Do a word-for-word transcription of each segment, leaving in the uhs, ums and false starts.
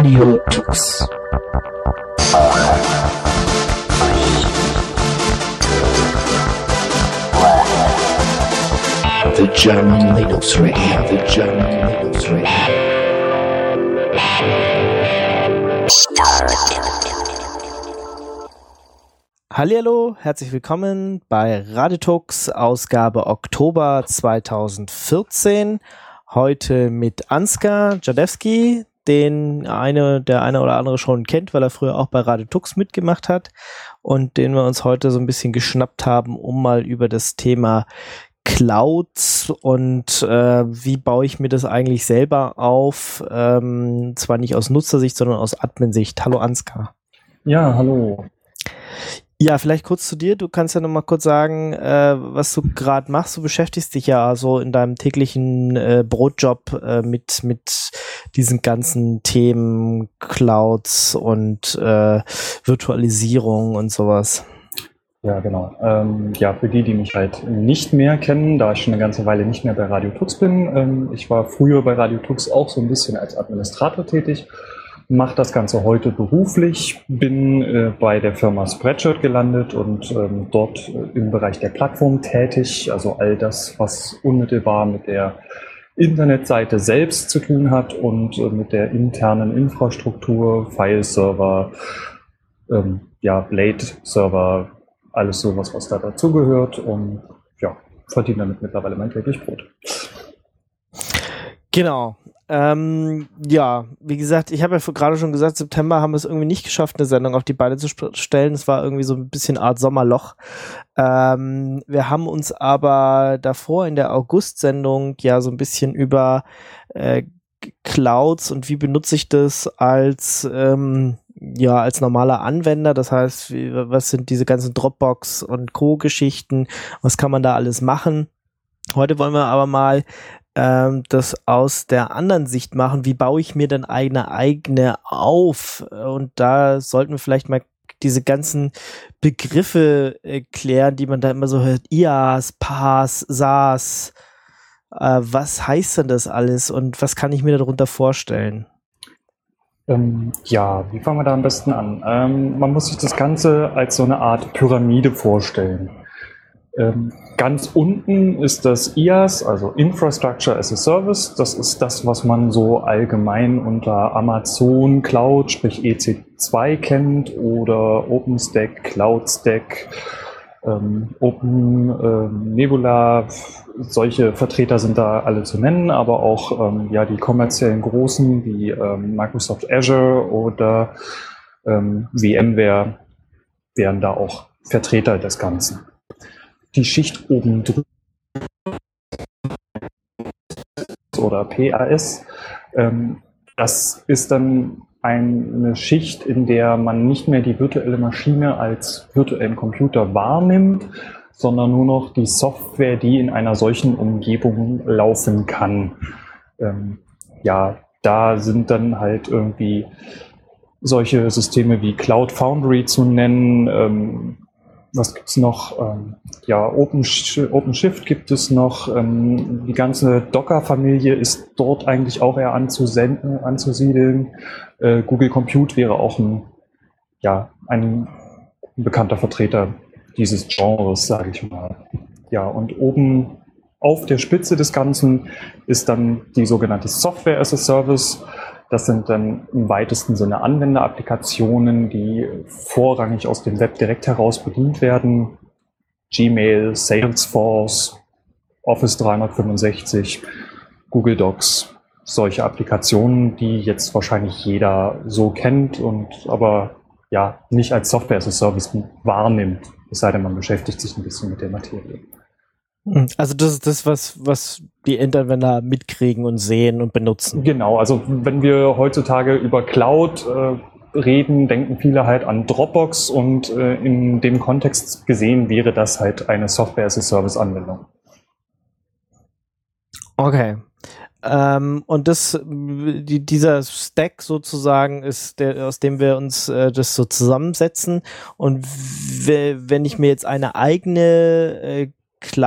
Radio Tux. The German Linux Radio, the German Linux Radio. Hallihallo, herzlich willkommen bei Radio Tux, Ausgabe Oktober zweitausendvierzehn. Heute mit Ansgar Jadewski, den eine, der eine oder andere schon kennt, weil er früher auch bei Radio Tux mitgemacht hat und den wir uns heute so ein bisschen geschnappt haben, um mal über das Thema Clouds und äh, wie baue ich mir das eigentlich selber auf, ähm, zwar nicht aus Nutzersicht, sondern aus Admin-Sicht. Hallo Ansgar. Ja, hallo. Ja, vielleicht kurz zu dir. Du kannst ja noch mal kurz sagen, äh, was du gerade machst. Du beschäftigst dich ja so in deinem täglichen äh, Brotjob äh, mit mit diesen ganzen Themen Clouds und äh, Virtualisierung und sowas. Ja, genau. Ähm, ja, für die, die mich halt nicht mehr kennen, da ich schon eine ganze Weile nicht mehr bei Radio Tux bin. Ähm, ich war früher bei Radio Tux auch so ein bisschen als Administrator tätig. Mache das Ganze heute beruflich, bin äh, bei der Firma Spreadshirt gelandet und ähm, dort äh, im Bereich der Plattform tätig, also all das, was unmittelbar mit der Internetseite selbst zu tun hat und äh, mit der internen Infrastruktur, File-Server, ähm, ja, Blade-Server, alles sowas, was da dazugehört und ja, verdiene damit mittlerweile mein täglich Brot. Genau. Ähm, ja, wie gesagt, ich habe ja gerade schon gesagt, September haben wir es irgendwie nicht geschafft, eine Sendung auf die Beine zu sp- stellen. Es war irgendwie so ein bisschen Art Sommerloch. Ähm, wir haben uns aber davor in der August-Sendung ja so ein bisschen über äh, Clouds und wie benutze ich das als ähm, ja als normaler Anwender. Das heißt, wie, was sind diese ganzen Dropbox und Co-Geschichten? Was kann man da alles machen? Heute wollen wir aber mal das aus der anderen Sicht machen, wie baue ich mir denn eine eigene auf? Und da sollten wir vielleicht mal diese ganzen Begriffe äh, klären, die man da immer so hört. I A S, P A S, S A S. Äh, was heißt denn das alles und was kann ich mir darunter vorstellen? Ähm, ja, wie fangen wir da am besten an? Ähm, man muss sich das Ganze als so eine Art Pyramide vorstellen. Ähm, ganz unten ist das I A S, also Infrastructure as a Service. Das ist das, was man so allgemein unter Amazon Cloud, sprich E C zwei kennt oder OpenStack, CloudStack, ähm, Open ähm, Nebula. Solche Vertreter sind da alle zu nennen, aber auch ähm, ja, die kommerziellen Großen wie ähm, Microsoft Azure oder ähm, VMware wären da auch Vertreter des Ganzen. Die Schicht oben drüber oder P A S, ähm, das ist dann eine Schicht, in der man nicht mehr die virtuelle Maschine als virtuellen Computer wahrnimmt, sondern nur noch die Software, die in einer solchen Umgebung laufen kann. Ähm, ja, da sind dann halt irgendwie solche Systeme wie Cloud Foundry zu nennen. Ähm, Was gibt's noch? Ähm, ja, OpenShift, OpenShift gibt es noch. Ähm, die ganze Docker-Familie ist dort eigentlich auch eher anzusenden, anzusiedeln. Äh, Google Compute wäre auch ein, ja, ein bekannter Vertreter dieses Genres, sage ich mal. Ja, und oben auf der Spitze des Ganzen ist dann die sogenannte Software as a Service. Das sind dann im weitesten Sinne Anwenderapplikationen, die vorrangig aus dem Web direkt heraus bedient werden. Gmail, Salesforce, Office dreihundertfünfundsechzig, Google Docs, solche Applikationen, die jetzt wahrscheinlich jeder so kennt und aber ja nicht als Software as a Service wahrnimmt, es sei denn, man beschäftigt sich ein bisschen mit der Materie. Also das ist das, was, was die Endanwender mitkriegen und sehen und benutzen. Genau, also wenn wir heutzutage über Cloud äh, reden, denken viele halt an Dropbox und äh, in dem Kontext gesehen wäre das halt eine Software-as-a-Service-Anwendung. Okay. Ähm, und das, die, dieser Stack sozusagen ist der, aus dem wir uns äh, das so zusammensetzen. Und w- wenn ich mir jetzt eine eigene äh,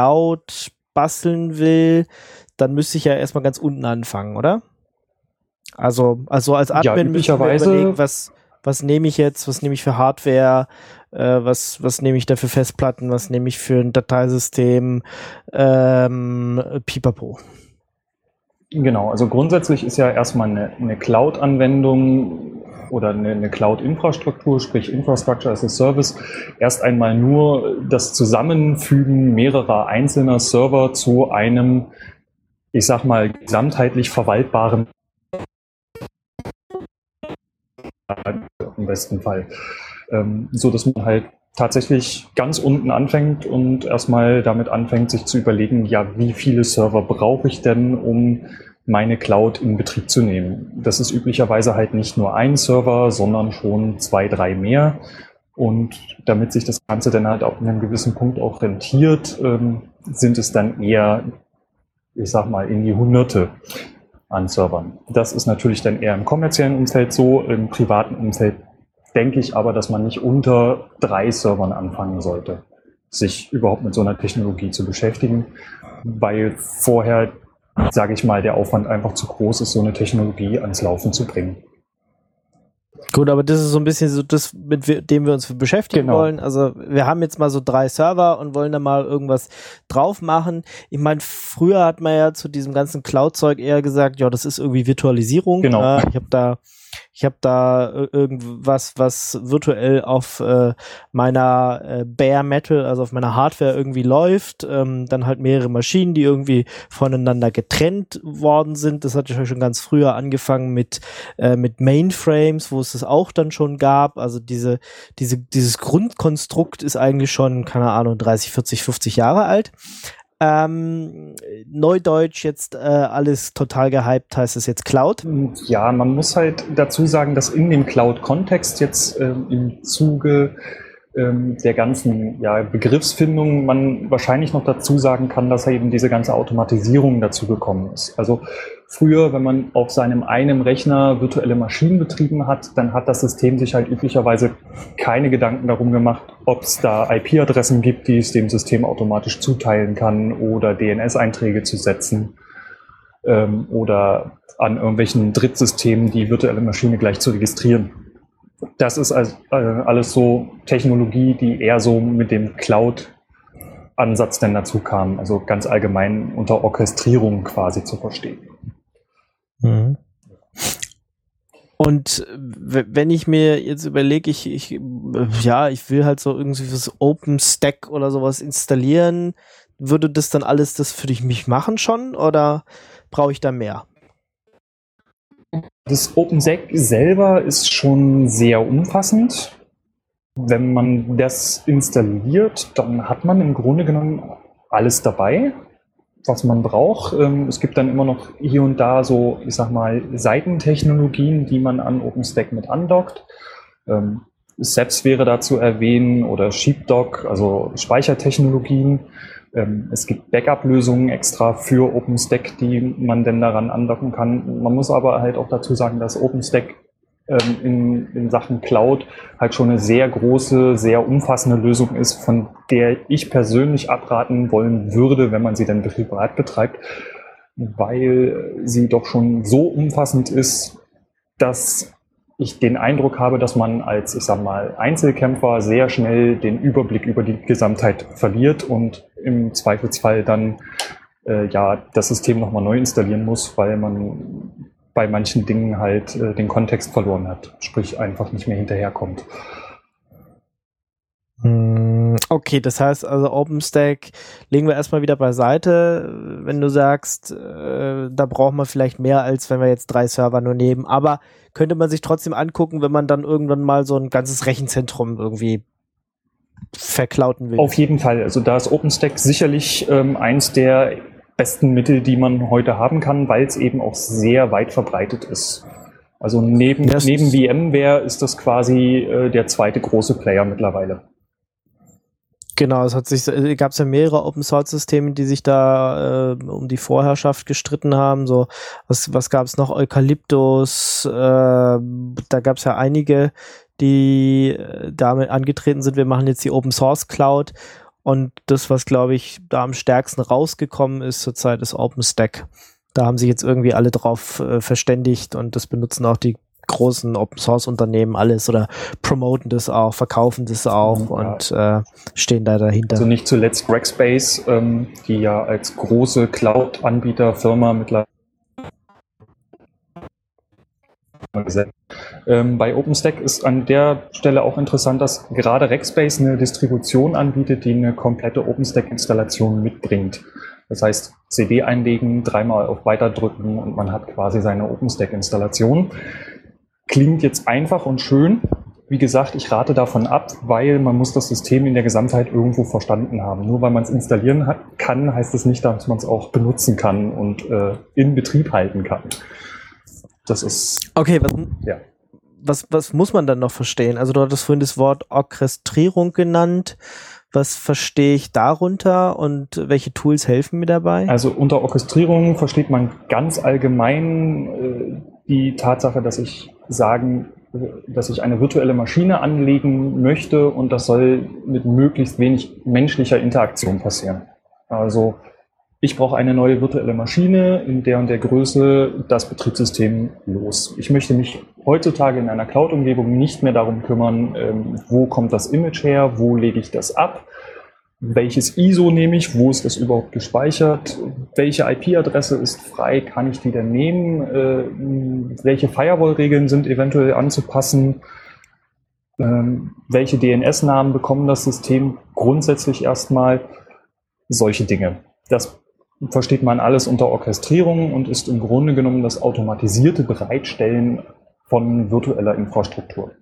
Cloud basteln will, dann müsste ich ja erstmal ganz unten anfangen, oder? Also, also als Admin Ja, müssen wir üblicherweise- überlegen, was, was nehme ich jetzt, was nehme ich für Hardware, äh, was, was nehme ich da für Festplatten, was nehme ich für ein Dateisystem, ähm, pipapo. Genau, also grundsätzlich ist ja erstmal eine, eine Cloud-Anwendung oder eine, eine Cloud-Infrastruktur, sprich Infrastructure as a Service, erst einmal nur das Zusammenfügen mehrerer einzelner Server zu einem, ich sag mal, gesamtheitlich verwaltbaren im besten Fall. Ähm, so dass man halt tatsächlich ganz unten anfängt und erstmal damit anfängt, sich zu überlegen, ja, wie viele Server brauche ich denn, um meine Cloud in Betrieb zu nehmen? Das ist üblicherweise halt nicht nur ein Server, sondern schon zwei, drei mehr. Und damit sich das Ganze dann halt auf einem gewissen Punkt auch rentiert, ähm, sind es dann eher, ich sag mal, in die Hunderte an Servern. Das ist natürlich dann eher im kommerziellen Umfeld so. Im privaten Umfeld denke ich aber, dass man nicht unter drei Servern anfangen sollte, sich überhaupt mit so einer Technologie zu beschäftigen, weil vorher, sage ich mal, der Aufwand einfach zu groß ist, so eine Technologie ans Laufen zu bringen. Gut, aber das ist so ein bisschen so das, mit wir- dem wir uns beschäftigen Genau. wollen. Also wir haben jetzt mal so drei Server und wollen da mal irgendwas drauf machen. Ich meine, früher hat man ja zu diesem ganzen Cloud-Zeug eher gesagt, ja, das ist irgendwie Virtualisierung. Genau. Ja, ich habe da ich habe da äh, irgendwas, was virtuell auf äh, meiner äh, Bare Metal, also auf meiner Hardware irgendwie läuft. Ähm, dann halt mehrere Maschinen, die irgendwie voneinander getrennt worden sind. Das hat ja schon ganz früher angefangen mit äh, mit Mainframes, wo es das auch dann schon gab. Also diese diese dieses Grundkonstrukt ist eigentlich schon, keine Ahnung, dreißig, vierzig, fünfzig Jahre alt. Ähm, Neudeutsch jetzt äh, alles total gehypt, heißt es jetzt Cloud. Ja, man muss halt dazu sagen, dass in dem Cloud-Kontext jetzt ähm, im Zuge ähm, der ganzen ja, Begriffsfindung man wahrscheinlich noch dazu sagen kann, dass eben diese ganze Automatisierung dazu gekommen ist. Also früher, wenn man auf seinem einen Rechner virtuelle Maschinen betrieben hat, dann hat das System sich halt üblicherweise keine Gedanken darum gemacht, ob es da I P-Adressen gibt, die es dem System automatisch zuteilen kann oder D N S-Einträge zu setzen ähm, oder an irgendwelchen Drittsystemen die virtuelle Maschine gleich zu registrieren. Das ist also, äh, alles so Technologie, die eher so mit dem Cloud-Ansatz dann dazu kam, also ganz allgemein unter Orchestrierung quasi zu verstehen. Mhm. Und w- wenn ich mir jetzt überlege, ich, ich, ja, ich will halt so irgendwie das OpenStack oder sowas installieren, würde das dann alles das für dich mich machen schon oder brauche ich da mehr? Das OpenStack selber ist schon sehr umfassend. Wenn man das installiert, dann hat man im Grunde genommen alles dabei, was man braucht. Ähm, Es gibt dann immer noch hier und da so, ich sag mal, Seitentechnologien, die man an OpenStack mit andockt. Ähm, Seps wäre da zu erwähnen oder Sheepdog, also Speichertechnologien. Ähm, Es gibt Backup-Lösungen extra für OpenStack, die man denn daran andocken kann. Man muss aber halt auch dazu sagen, dass OpenStack ähm, in, in Sachen Cloud halt schon eine sehr große, sehr umfassende Lösung ist, von der ich persönlich abraten wollen würde, wenn man sie dann privat betreibt, weil sie doch schon so umfassend ist, dass ich den Eindruck habe, dass man als, ich sag mal, Einzelkämpfer sehr schnell den Überblick über die Gesamtheit verliert und im Zweifelsfall dann äh, ja das System nochmal neu installieren muss, weil man bei manchen Dingen halt äh, den Kontext verloren hat, sprich einfach nicht mehr hinterherkommt. Hm, Okay, das heißt also OpenStack legen wir erstmal wieder beiseite, wenn du sagst, äh, da braucht man vielleicht mehr, als wenn wir jetzt drei Server nur nehmen. Aber könnte man sich trotzdem angucken, wenn man dann irgendwann mal so ein ganzes Rechenzentrum irgendwie verclouden will. Auf jeden Fall. Also da ist OpenStack sicherlich ähm, eins der besten Mittel, die man heute haben kann, weil es eben auch sehr weit verbreitet ist. Also neben, Das neben ist- VMware ist das quasi äh, der zweite große Player mittlerweile. Genau, es hat sich, äh, gab es ja mehrere Open Source Systeme, die sich da äh, um die Vorherrschaft gestritten haben. So, was, was gab es noch? Eukalyptus, äh, da gab es ja einige, die äh, damit angetreten sind. Wir machen jetzt die Open Source Cloud und das, was glaube ich da am stärksten rausgekommen ist zurzeit, ist OpenStack. Da haben sich jetzt irgendwie alle drauf äh, verständigt und das benutzen auch die großen Open-Source-Unternehmen alles oder promoten das auch, verkaufen das auch Ja. und äh, stehen da dahinter. Also nicht zuletzt Rackspace, ähm, die ja als große Cloud-Anbieterfirma mittlerweile ähm, bei OpenStack ist an der Stelle auch interessant, dass gerade Rackspace eine Distribution anbietet, die eine komplette OpenStack-Installation mitbringt. Das heißt, C D einlegen, dreimal auf Weiter drücken und man hat quasi seine OpenStack-Installation. Klingt jetzt einfach und schön. Wie gesagt, ich rate davon ab, weil man muss das System in der Gesamtheit irgendwo verstanden haben. Nur weil man es installieren hat, kann, heißt es nicht, dass man es auch benutzen kann und äh, in Betrieb halten kann. Das ist... Okay, was, ja. was, was muss man dann noch verstehen? Also du hattest vorhin das Wort Orchestrierung genannt. Was verstehe ich darunter und welche Tools helfen mir dabei? Also unter Orchestrierung versteht man ganz allgemein äh, die Tatsache, dass ich sagen, dass ich eine virtuelle Maschine anlegen möchte und das soll mit möglichst wenig menschlicher Interaktion passieren. Also ich brauche eine neue virtuelle Maschine in der und der Größe, das Betriebssystem los. Ich möchte mich heutzutage in einer Cloud-Umgebung nicht mehr darum kümmern, ähm, wo kommt das Image her, wo lege ich das ab, welches I S O nehme ich, wo ist das überhaupt gespeichert, welche I P-Adresse ist frei, kann ich die denn nehmen, äh, welche Firewall-Regeln sind eventuell anzupassen, ähm, welche D N S-Namen bekommen das System grundsätzlich erstmal, solche Dinge. Das versteht man alles unter Orchestrierung und ist im Grunde genommen das automatisierte Bereitstellen von virtueller Infrastruktur.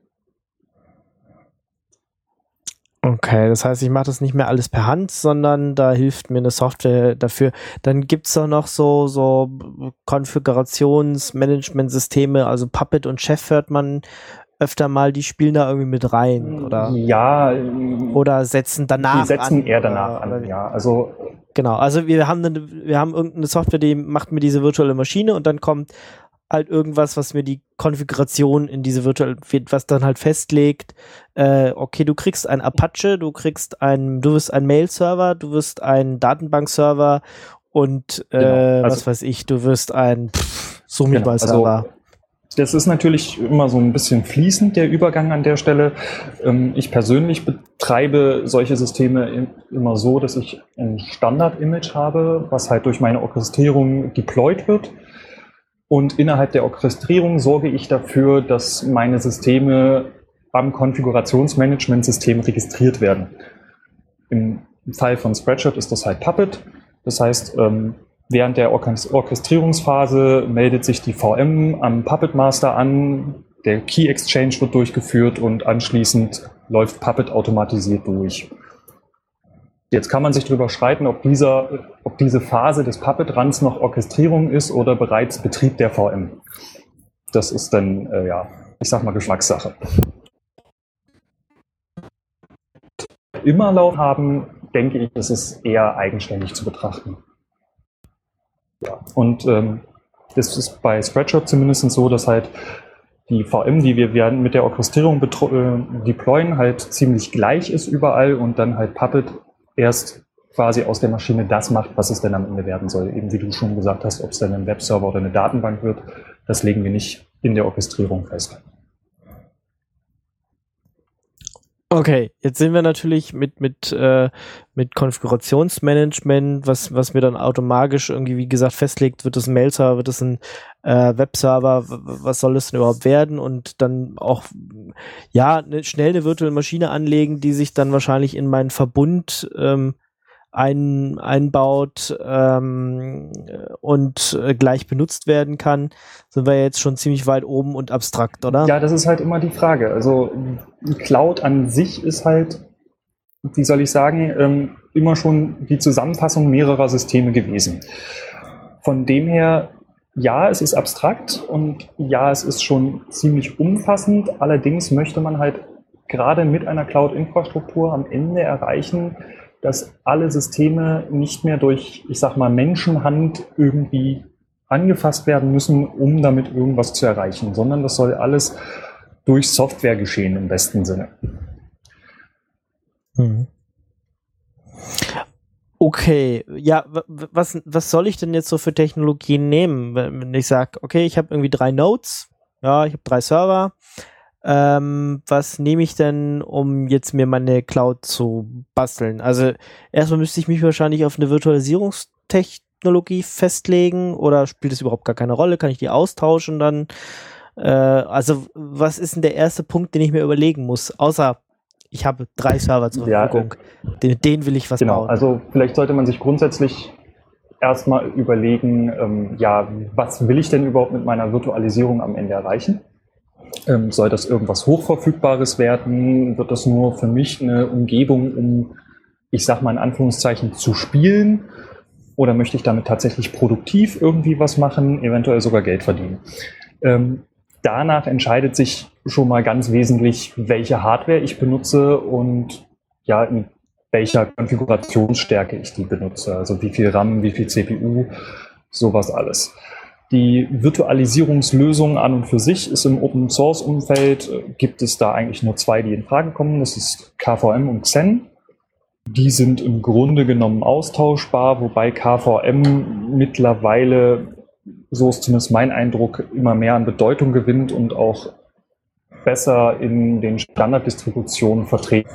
Okay, das heißt, ich mache das nicht mehr alles per Hand, sondern da hilft mir eine Software dafür. Dann gibt's doch noch so, so Konfigurationsmanagementsysteme, also Puppet und Chef hört man öfter mal, die spielen da irgendwie mit rein, oder? Ja. Oder setzen danach Die setzen an, eher danach oder, an, ja. Also genau, also wir haben, eine, wir haben irgendeine Software, die macht mir diese virtuelle Maschine und dann kommt halt irgendwas, was mir die Konfiguration in diese virtuelle, was dann halt festlegt, äh, okay, du kriegst ein Apache, du kriegst ein, du wirst ein Mail-Server, du wirst ein Datenbank-Server und äh, genau. Also, was weiß ich, du wirst ein Sumiball-Server. Genau. Also, das ist natürlich immer so ein bisschen fließend, der Übergang an der Stelle. Ähm, ich persönlich betreibe solche Systeme immer so, dass ich ein Standard-Image habe, was halt durch meine Orchestrierung deployed wird. Und innerhalb der Orchestrierung sorge ich dafür, dass meine Systeme am Konfigurationsmanagementsystem registriert werden. Im Fall von Spreadshirt ist das halt Puppet. Das heißt, während der Orchestrierungsphase meldet sich die V M am Puppet Master an, der Key Exchange wird durchgeführt und anschließend läuft Puppet automatisiert durch. Jetzt kann man sich darüber streiten, ob, dieser, ob diese Phase des Puppet-Runs noch Orchestrierung ist oder bereits Betrieb der V M. Das ist dann, äh, ja, ich sag mal, Geschmackssache. Immer laut haben, denke ich, ist es eher eigenständig zu betrachten. Ja. Und ähm, das ist bei Spreadshirt zumindest so, dass halt die V M, die wir werden mit der Orchestrierung äh, deployen, halt ziemlich gleich ist überall und dann halt Puppet erst quasi aus der Maschine das macht, was es denn am Ende werden soll. Eben wie du schon gesagt hast, ob es dann ein Webserver oder eine Datenbank wird, das legen wir nicht in der Orchestrierung fest. Okay, jetzt sind wir natürlich mit mit äh, mit Konfigurationsmanagement, was was mir dann automatisch irgendwie, wie gesagt, festlegt, wird es ein Mail-Server, wird es ein äh, Webserver, was soll es denn überhaupt werden und dann auch ja eine, schnell eine virtuelle Maschine anlegen, die sich dann wahrscheinlich in meinen Verbund ähm, ein, einbaut ähm, und äh, gleich benutzt werden kann, sind wir jetzt schon ziemlich weit oben und abstrakt, oder? Ja, das ist halt immer die Frage. Also Cloud an sich ist halt, wie soll ich sagen, ähm, immer schon die Zusammenfassung mehrerer Systeme gewesen. Von dem her, ja, es ist abstrakt und ja, es ist schon ziemlich umfassend. Allerdings möchte man halt gerade mit einer Cloud-Infrastruktur am Ende erreichen, dass alle Systeme nicht mehr durch, ich sag mal, Menschenhand irgendwie angefasst werden müssen, um damit irgendwas zu erreichen, sondern das soll alles durch Software geschehen im besten Sinne. Mhm. Okay, ja, w- was, was soll ich denn jetzt so für Technologien nehmen? Wenn ich sage, okay, ich habe irgendwie drei Nodes, ja, ich habe drei Server, ähm, was nehme ich denn, um jetzt mir meine Cloud zu basteln? Also erstmal müsste ich mich wahrscheinlich auf eine Virtualisierungstechnologie festlegen oder spielt es überhaupt gar keine Rolle? Kann ich die austauschen dann? Äh, also was ist denn der erste Punkt, den ich mir überlegen muss? Außer ich habe drei Server zur Ja, Verfügung. Den, denen will ich was Genau, bauen. also vielleicht sollte man sich grundsätzlich erstmal überlegen, ähm, ja, was will ich denn überhaupt mit meiner Virtualisierung am Ende erreichen? Ähm, soll das irgendwas Hochverfügbares werden? Wird das nur für mich eine Umgebung, um, ich sag mal in Anführungszeichen, zu spielen? Oder möchte ich damit tatsächlich produktiv irgendwie was machen, eventuell sogar Geld verdienen? Ähm, danach entscheidet sich schon mal ganz wesentlich, welche Hardware ich benutze und ja, in welcher Konfigurationsstärke ich die benutze. Also wie viel RAM, wie viel C P U, sowas alles. Die Virtualisierungslösung an und für sich ist im Open-Source-Umfeld, äh, gibt es da eigentlich nur zwei, die in Frage kommen. Das ist K V M und Xen. Die sind im Grunde genommen austauschbar, wobei K V M mittlerweile, so ist zumindest mein Eindruck, immer mehr an Bedeutung gewinnt und auch besser in den Standarddistributionen vertreten.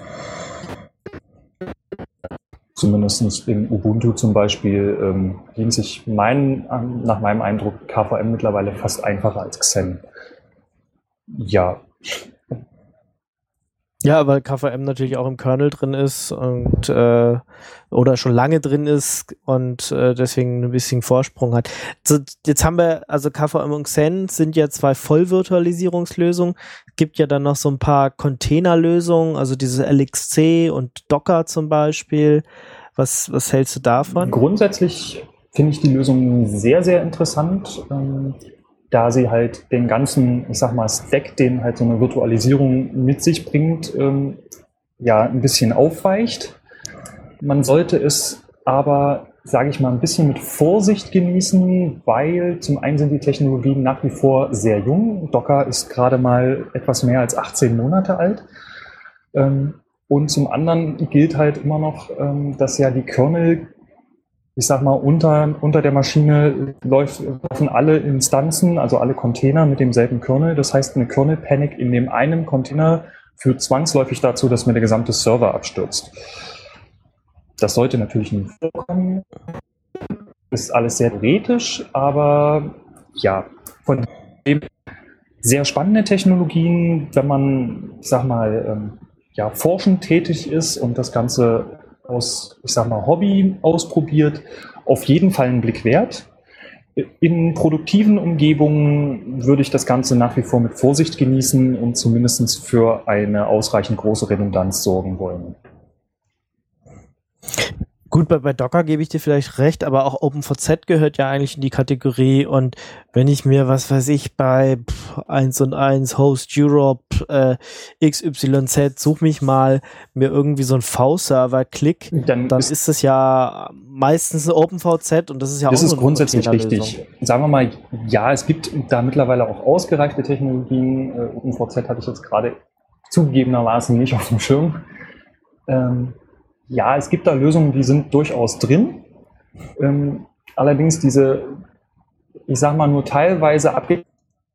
Zumindest in Ubuntu zum Beispiel ähm, dient sich mein, nach meinem Eindruck K V M mittlerweile fast einfacher als Xen. Ja. Ja, weil K V M natürlich auch im Kernel drin ist und äh, oder schon lange drin ist und äh, deswegen ein bisschen Vorsprung hat. So, jetzt haben wir, also K V M und Xen sind ja zwei Vollvirtualisierungslösungen. Es gibt ja dann noch so ein paar Containerlösungen, also diese L X C und Docker zum Beispiel. Was, was hältst du davon? Grundsätzlich finde ich die Lösung sehr, sehr interessant, ähm, da sie halt den ganzen, ich sag mal, Stack, den halt so eine Virtualisierung mit sich bringt, ähm, ja, ein bisschen aufweicht. Man sollte es aber, sage ich mal, ein bisschen mit Vorsicht genießen, weil zum einen sind die Technologien nach wie vor sehr jung. Docker ist gerade mal etwas mehr als achtzehn Monate alt. Ähm, und zum anderen gilt halt immer noch, ähm, dass ja die Kernel, ich sag mal, unter, unter der Maschine läuft, laufen alle Instanzen, also alle Container mit demselben Kernel. Das heißt, eine Kernel-Panic in dem einen Container führt zwangsläufig dazu, dass mir der gesamte Server abstürzt. Das sollte natürlich nicht vorkommen. Ist alles sehr theoretisch, aber ja, von dem sehr spannende Technologien, wenn man, ich sag mal, ähm, ja, forschend tätig ist und das Ganze aus, ich sag mal, Hobby ausprobiert, auf jeden Fall einen Blick wert. In produktiven Umgebungen würde ich das Ganze nach wie vor mit Vorsicht genießen und zumindest für eine ausreichend große Redundanz sorgen wollen. Gut, bei, bei Docker gebe ich dir vielleicht recht, aber auch OpenVZ gehört ja eigentlich in die Kategorie und wenn ich mir, was weiß ich, bei eins und eins Host Europe äh, X Y Z, such mich mal, mir irgendwie so ein V-Server klick, dann, dann ist, ist das ja meistens ein OpenVZ und das ist ja das auch ist so eine grundsätzlich richtig. Sagen wir mal, ja, es gibt da mittlerweile auch ausgereifte Technologien. Äh, OpenVZ hatte ich jetzt gerade zugegebenermaßen nicht auf dem Schirm. Ähm, Ja, es gibt da Lösungen, die sind durchaus drin. Ähm, allerdings diese, ich sag mal, nur teilweise abgegeben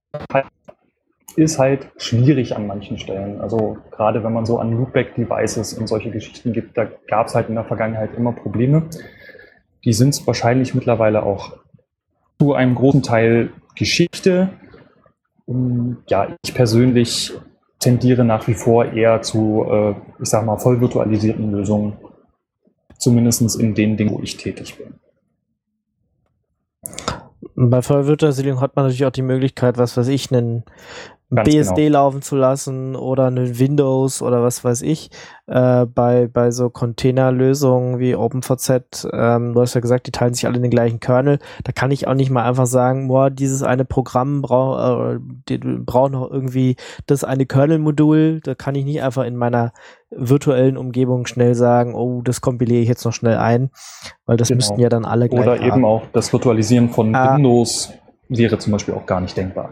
ist halt schwierig an manchen Stellen. Also gerade wenn man so an Loopback-Devices und solche Geschichten gibt, da gab es halt in der Vergangenheit immer Probleme. Die sind wahrscheinlich mittlerweile auch zu einem großen Teil Geschichte. Und ja, ich persönlich tendiere nach wie vor eher zu, äh, ich sag mal, voll virtualisierten Lösungen, zumindest in den Dingen, wo ich tätig bin. Bei Vollvirtualisierung hat man natürlich auch die Möglichkeit, was weiß ich, einen Ganz B S D genau. laufen zu lassen oder einen Windows oder was weiß ich. Äh, bei, bei so Containerlösungen wie OpenVZ, ähm, du hast ja gesagt, die teilen sich alle in den gleichen Kernel. Da kann ich auch nicht mal einfach sagen, boah, dieses eine Programm braucht äh, braucht noch irgendwie das eine Kernel-Modul. Da kann ich nicht einfach in meiner virtuellen Umgebung schnell sagen, oh, das kompiliere ich jetzt noch schnell ein, weil das Genau. müssten ja dann alle gleich Oder haben. eben auch das Virtualisieren von Ah. Windows wäre zum Beispiel auch gar nicht denkbar.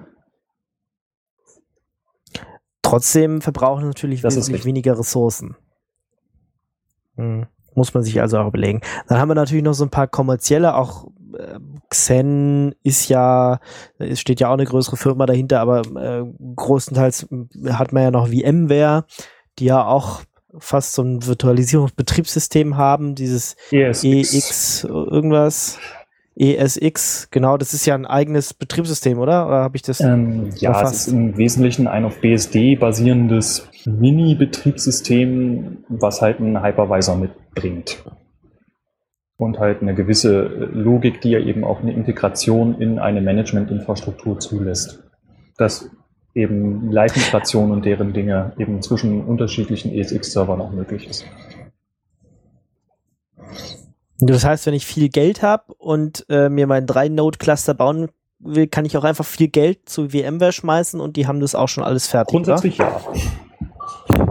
Trotzdem verbrauchen natürlich Das ist wesentlich richtig. weniger Ressourcen. Hm. Muss man sich also auch überlegen. Dann haben wir natürlich noch so ein paar kommerzielle, auch äh, Xen ist ja, es steht ja auch eine größere Firma dahinter, aber äh, größtenteils hat man ja noch VMware, die ja auch fast so ein Virtualisierungsbetriebssystem haben, dieses E S X irgendwas. E S X, genau, das ist ja ein eigenes Betriebssystem, oder? Oder habe ich das ähm, ja, erfasst? Es ist im Wesentlichen ein auf B S D basierendes Mini-Betriebssystem, was halt einen Hypervisor mitbringt. Und halt eine gewisse Logik, die ja eben auch eine Integration in eine Management-Infrastruktur zulässt. Dass eben Live-Migration und deren Dinge eben zwischen unterschiedlichen E S X-Servern auch möglich ist. Das heißt, wenn ich viel Geld habe und äh, mir mein drei Node Cluster bauen will, kann ich auch einfach viel Geld zu VMware schmeißen und die haben das auch schon alles fertig. Grundsätzlich oder? Ja.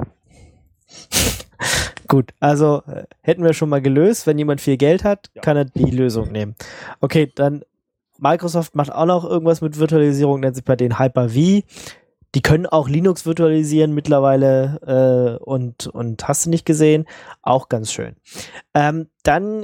Gut, also äh, hätten wir schon mal gelöst. Wenn jemand viel Geld hat, ja. kann er die Lösung nehmen. Okay, dann Microsoft macht auch noch irgendwas mit Virtualisierung, nennt sich bei denen Hyper-V. Die können auch Linux virtualisieren mittlerweile äh, und, und hast du nicht gesehen. Auch ganz schön. Ähm, dann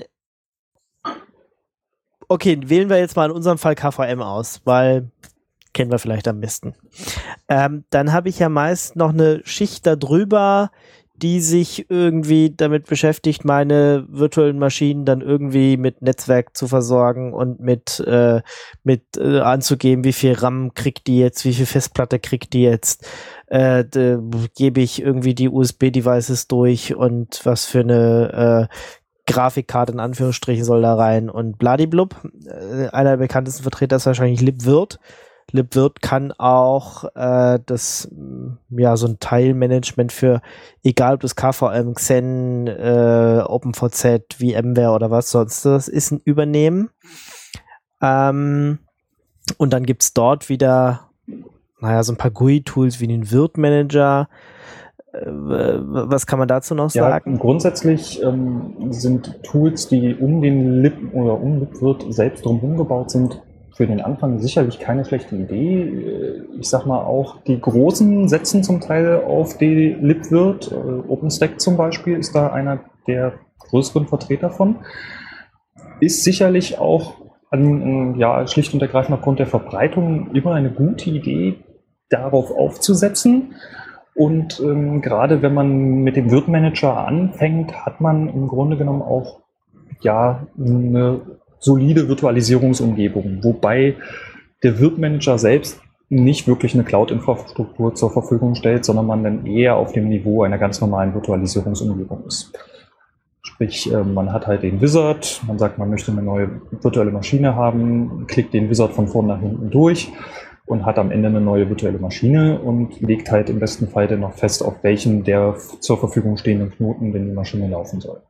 okay, wählen wir jetzt mal in unserem Fall K V M aus, weil kennen wir vielleicht am besten. Ähm, dann habe ich ja meist noch eine Schicht darüber, die sich irgendwie damit beschäftigt, meine virtuellen Maschinen dann irgendwie mit Netzwerk zu versorgen und mit, äh, mit äh, anzugeben, wie viel RAM kriegt die jetzt, wie viel Festplatte kriegt die jetzt, äh, gebe ich irgendwie die U S B-Devices durch und was für eine äh, Grafikkarte in Anführungsstrichen soll da rein und bladiblub. Äh, einer der bekanntesten Vertreter ist wahrscheinlich libvirt. libvirt kann auch äh, das, ja, so ein Teilmanagement für, egal ob das K V M, Xen, äh, OpenVZ, VMware oder was sonst das ist, ein Übernehmen. Ähm, und dann gibt's dort wieder, naja, so ein paar G U I-Tools wie den Virt-Manager. Was kann man dazu noch sagen? Ja, grundsätzlich ähm, sind Tools, die um den Lib oder um libvirt selbst drumherum gebaut sind, für den Anfang sicherlich keine schlechte Idee. Ich sag mal auch, die Großen setzen zum Teil auf die libvirt. OpenStack zum Beispiel ist da einer der größeren Vertreter von. Ist sicherlich auch an, ja, schlicht und ergreifend aufgrund der Verbreitung immer eine gute Idee, darauf aufzusetzen. Und ähm, gerade wenn man mit dem Virt-Manager anfängt, hat man im Grunde genommen auch ja eine solide Virtualisierungsumgebung, wobei der Virt-Manager selbst nicht wirklich eine Cloud-Infrastruktur zur Verfügung stellt, sondern man dann eher auf dem Niveau einer ganz normalen Virtualisierungsumgebung ist. Sprich, man hat halt den Wizard, man sagt, man möchte eine neue virtuelle Maschine haben, klickt den Wizard von vorn nach hinten durch und hat am Ende eine neue virtuelle Maschine und legt halt im besten Fall dann noch fest, auf welchen der zur Verfügung stehenden Knoten denn die Maschine laufen soll.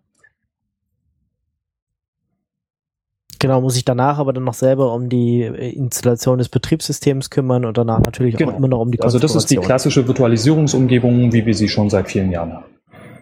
Genau, muss ich danach aber dann noch selber um die Installation des Betriebssystems kümmern und danach natürlich genau. auch immer noch um die Also das ist die klassische Virtualisierungsumgebung, wie wir sie schon seit vielen Jahren haben.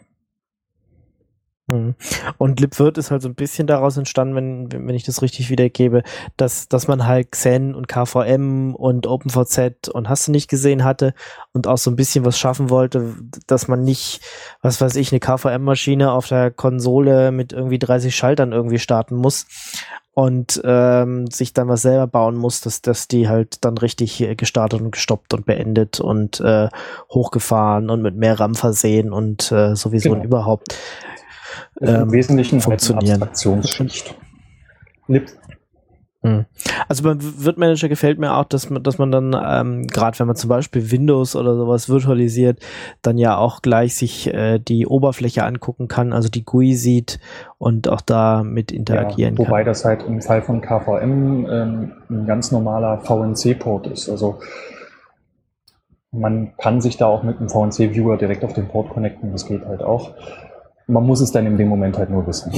Und libvirt ist halt so ein bisschen daraus entstanden, wenn, wenn ich das richtig wiedergebe, dass, dass man halt Xen und K V M und OpenVZ und hast du nicht gesehen hatte und auch so ein bisschen was schaffen wollte, dass man nicht, was weiß ich, eine K V M-Maschine auf der Konsole mit irgendwie dreißig Schaltern irgendwie starten muss und ähm, sich dann was selber bauen muss, dass, dass die halt dann richtig gestartet und gestoppt und beendet und äh, hochgefahren und mit mehr RAM versehen und äh, sowieso genau. und überhaupt. Ist im Wesentlichen halt eine Abstraktionsschicht. Also beim Virt-Manager gefällt mir auch, dass man, dass man dann, ähm, gerade wenn man zum Beispiel Windows oder sowas virtualisiert, dann ja auch gleich sich äh, die Oberfläche angucken kann, also die G U I sieht und auch da mit interagieren ja, wobei kann. Wobei das halt im Fall von K V M ähm, ein ganz normaler V N C-Port ist. Also man kann sich da auch mit einem V N C-Viewer direkt auf den Port connecten, das geht halt auch. Man muss es dann in dem Moment halt nur wissen.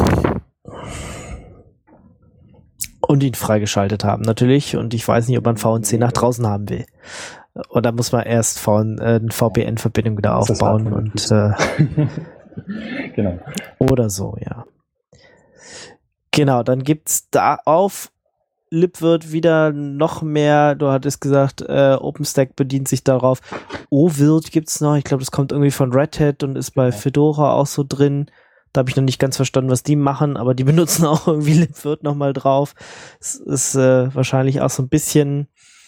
Und ihn freigeschaltet haben, natürlich. Und ich weiß nicht, ob man V N C nach draußen haben will. Oder muss man erst v äh, eine V P N-Verbindung wieder aufbauen und äh, genau. Oder so, ja. Genau, dann gibt's da auf libvirt wieder noch mehr, du hattest gesagt, äh, OpenStack bedient sich darauf. oVirt gibt's noch, ich glaube, das kommt irgendwie von Red Hat und ist bei Fedora auch so drin. Da habe ich noch nicht ganz verstanden, was die machen, aber die benutzen auch irgendwie libvirt nochmal drauf. Es ist äh, wahrscheinlich auch so ein bisschen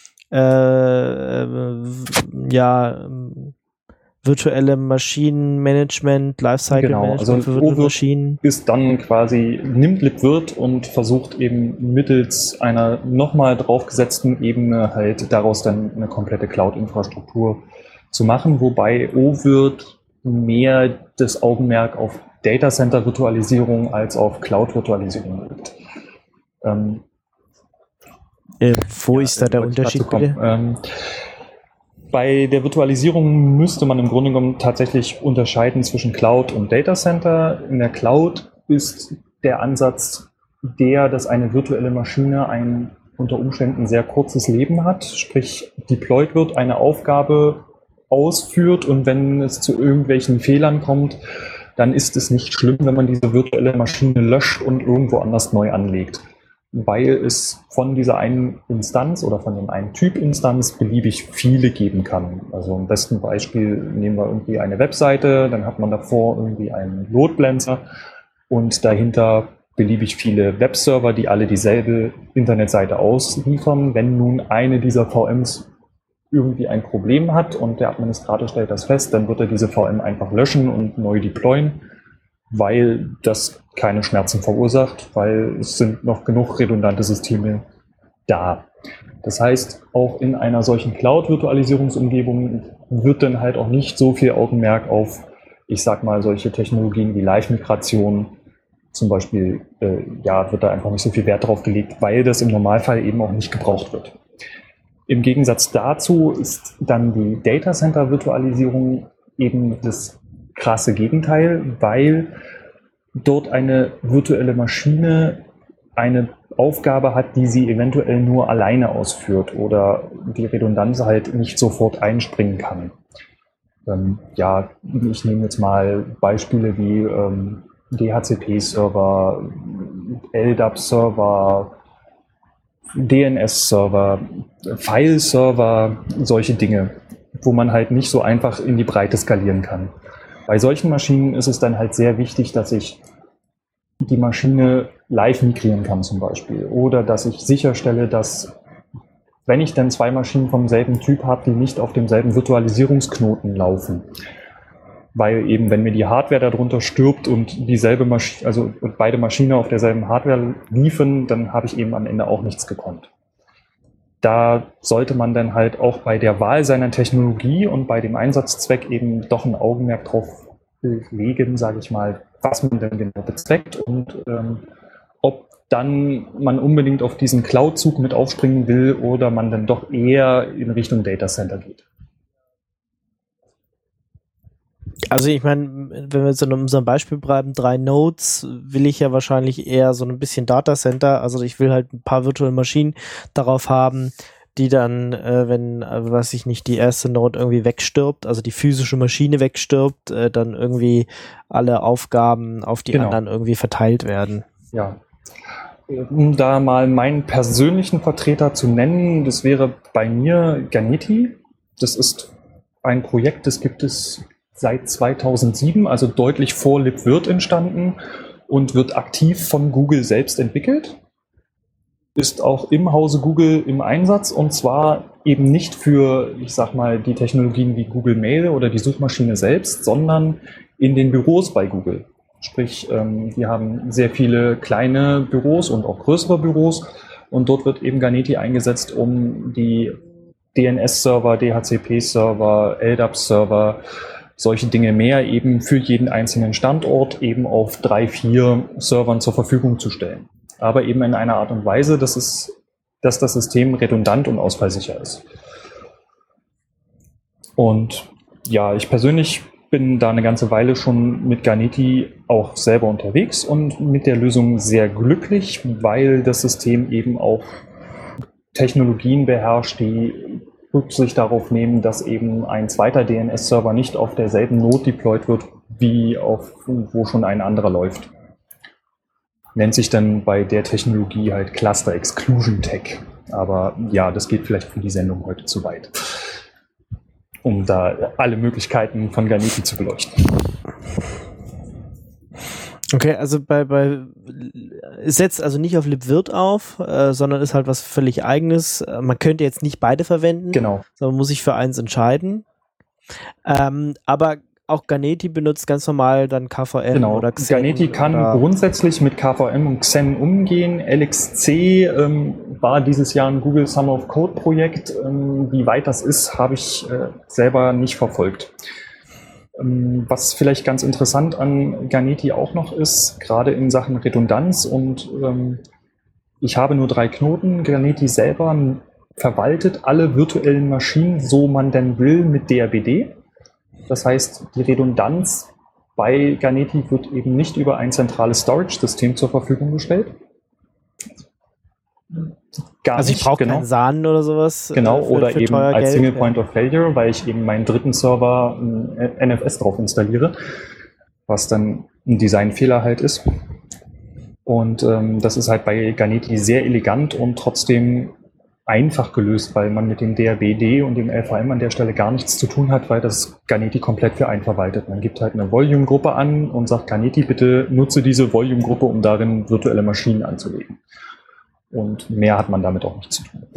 äh, äh, ja virtuelle Maschinenmanagement, Lifecycle Genau, Management also für virtuelle Maschinen. Ist dann quasi, nimmt libvirt und versucht eben mittels einer nochmal draufgesetzten Ebene halt daraus dann eine komplette Cloud-Infrastruktur zu machen, wobei ovirt mehr das Augenmerk auf Datacenter-Virtualisierung als auf Cloud-Virtualisierung legt. Ähm, äh, wo ja, ist da der Unterschied, bitte? Ähm, Bei der Virtualisierung müsste man im Grunde genommen tatsächlich unterscheiden zwischen Cloud und Datacenter. In der Cloud ist der Ansatz der, dass eine virtuelle Maschine ein unter Umständen sehr kurzes Leben hat, sprich deployed wird, eine Aufgabe ausführt und wenn es zu irgendwelchen Fehlern kommt, dann ist es nicht schlimm, wenn man diese virtuelle Maschine löscht und irgendwo anders neu anlegt, weil es von dieser einen Instanz oder von dem einen Typ Instanz beliebig viele geben kann. Also im besten Beispiel nehmen wir irgendwie eine Webseite, dann hat man davor irgendwie einen Load Balancer und dahinter beliebig viele Webserver, die alle dieselbe Internetseite ausliefern. Wenn nun eine dieser V Ms irgendwie ein Problem hat und der Administrator stellt das fest, dann wird er diese V M einfach löschen und neu deployen, weil das keine Schmerzen verursacht, weil es sind noch genug redundante Systeme da. Das heißt, auch in einer solchen Cloud-Virtualisierungsumgebung wird dann halt auch nicht so viel Augenmerk auf, ich sag mal, solche Technologien wie Live-Migration zum Beispiel, äh, ja, wird da einfach nicht so viel Wert drauf gelegt, weil das im Normalfall eben auch nicht gebraucht wird. Im Gegensatz dazu ist dann die Datacenter-Virtualisierung eben das krasse Gegenteil, weil dort eine virtuelle Maschine eine Aufgabe hat, die sie eventuell nur alleine ausführt oder die Redundanz halt nicht sofort einspringen kann. Ähm, ja, ich nehme jetzt mal Beispiele wie ähm, D H C P-Server, L D A P-Server, D N S-Server, File-Server, solche Dinge, wo man halt nicht so einfach in die Breite skalieren kann. Bei solchen Maschinen ist es dann halt sehr wichtig, dass ich die Maschine live migrieren kann zum Beispiel oder dass ich sicherstelle, dass, wenn ich dann zwei Maschinen vom selben Typ habe, die nicht auf demselben Virtualisierungsknoten laufen, weil eben, wenn mir die Hardware darunter stirbt und dieselbe Maschine, also und beide Maschinen auf derselben Hardware liefen, dann habe ich eben am Ende auch nichts gekonnt. Da sollte man dann halt auch bei der Wahl seiner Technologie und bei dem Einsatzzweck eben doch ein Augenmerk drauf legen, sage ich mal, was man denn genau bezweckt und ähm, ob dann man unbedingt auf diesen Cloud-Zug mit aufspringen will oder man dann doch eher in Richtung Datacenter geht. Also ich meine, wenn wir jetzt in unserem Beispiel bleiben, drei Nodes, will ich ja wahrscheinlich eher so ein bisschen Datacenter, also ich will halt ein paar virtuelle Maschinen darauf haben, die dann, äh, wenn, äh, weiß ich nicht, die erste Node irgendwie wegstirbt, also die physische Maschine wegstirbt, äh, dann irgendwie alle Aufgaben auf die Genau. anderen irgendwie verteilt werden. Ja. Um da mal meinen persönlichen Vertreter zu nennen, das wäre bei mir Ganeti. Das ist ein Projekt, das gibt es seit zweitausendsieben, also deutlich vor libvirt entstanden und wird aktiv von Google selbst entwickelt. Ist auch im Hause Google im Einsatz und zwar eben nicht für, ich sag mal, die Technologien wie Google Mail oder die Suchmaschine selbst, sondern in den Büros bei Google. Sprich, ähm, wir haben sehr viele kleine Büros und auch größere Büros und dort wird eben Ganeti eingesetzt, um die D N S-Server, D H C P-Server, L D A P-Server, solche Dinge mehr eben für jeden einzelnen Standort eben auf drei, vier Servern zur Verfügung zu stellen. Aber eben in einer Art und Weise, dass, es, dass das System redundant und ausfallsicher ist. Und ja, ich persönlich bin da eine ganze Weile schon mit Ganeti auch selber unterwegs und mit der Lösung sehr glücklich, weil das System eben auch Technologien beherrscht, die Rücksicht darauf nehmen, dass eben ein zweiter D N S-Server nicht auf derselben Node deployed wird, wie auf, wo schon ein anderer läuft. Nennt sich dann bei der Technologie halt Cluster Exclusion Tech. Aber ja, das geht vielleicht für die Sendung heute zu weit, um da alle Möglichkeiten von Ganeti zu beleuchten. Okay, also bei, bei es setzt also nicht auf libvirt auf, äh, sondern ist halt was völlig Eigenes. Äh, Man könnte jetzt nicht beide verwenden, Genau. sondern man muss sich für eins entscheiden. Ähm, aber auch Ganeti benutzt ganz normal dann K V M Genau. oder Xen. Ganeti kann oder grundsätzlich mit K V M und Xen umgehen. L X C ähm, war dieses Jahr ein Google Summer of Code Projekt. Ähm, wie weit das ist, habe ich äh, selber nicht verfolgt. Ähm, was vielleicht ganz interessant an Ganeti auch noch ist, gerade in Sachen Redundanz und ähm, ich habe nur drei Knoten. Ganeti selber verwaltet alle virtuellen Maschinen, so man denn will, mit D R B D. Das heißt, die Redundanz bei Ganeti wird eben nicht über ein zentrales Storage-System zur Verfügung gestellt. Gar also ich nicht, brauche genau. keinen Sahnen oder sowas. Genau, äh, für, oder für eben teuer als Geld. Single Point of Failure, weil ich eben meinen dritten Server ein N F S drauf installiere, was dann ein Designfehler halt ist. Und ähm, das ist halt bei Ganeti sehr elegant und trotzdem einfach gelöst, weil man mit dem D R B D und dem L V M an der Stelle gar nichts zu tun hat, weil das Ganeti komplett für einen verwaltet. Man gibt halt eine Volume-Gruppe an und sagt, Ganeti, bitte nutze diese Volume-Gruppe, um darin virtuelle Maschinen anzulegen. Und mehr hat man damit auch nicht zu tun.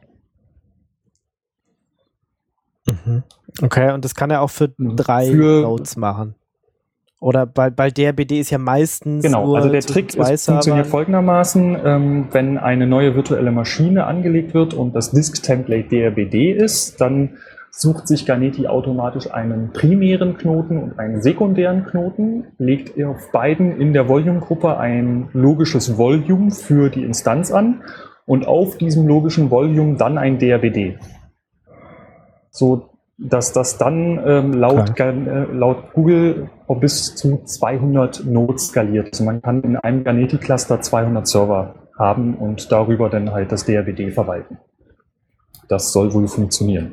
Mhm. Okay, und das kann er auch für drei Für- Nodes machen. Oder bei, bei D R B D ist ja meistens Genau, nur also der zwischen Trick zwei ist, funktioniert Servern. folgendermaßen, ähm, wenn eine neue virtuelle Maschine angelegt wird und das Disk-Template D R B D ist, dann sucht sich Ganeti automatisch einen primären Knoten und einen sekundären Knoten, legt auf beiden in der Volume-Gruppe ein logisches Volume für die Instanz an und auf diesem logischen Volume dann ein D R B D. So dass das dann ähm, laut, Okay. äh, laut Google auf bis zu zweihundert Nodes skaliert. Also man kann in einem Ganeti-Cluster zweihundert Server haben und darüber dann halt das D R B D verwalten. Das soll wohl funktionieren.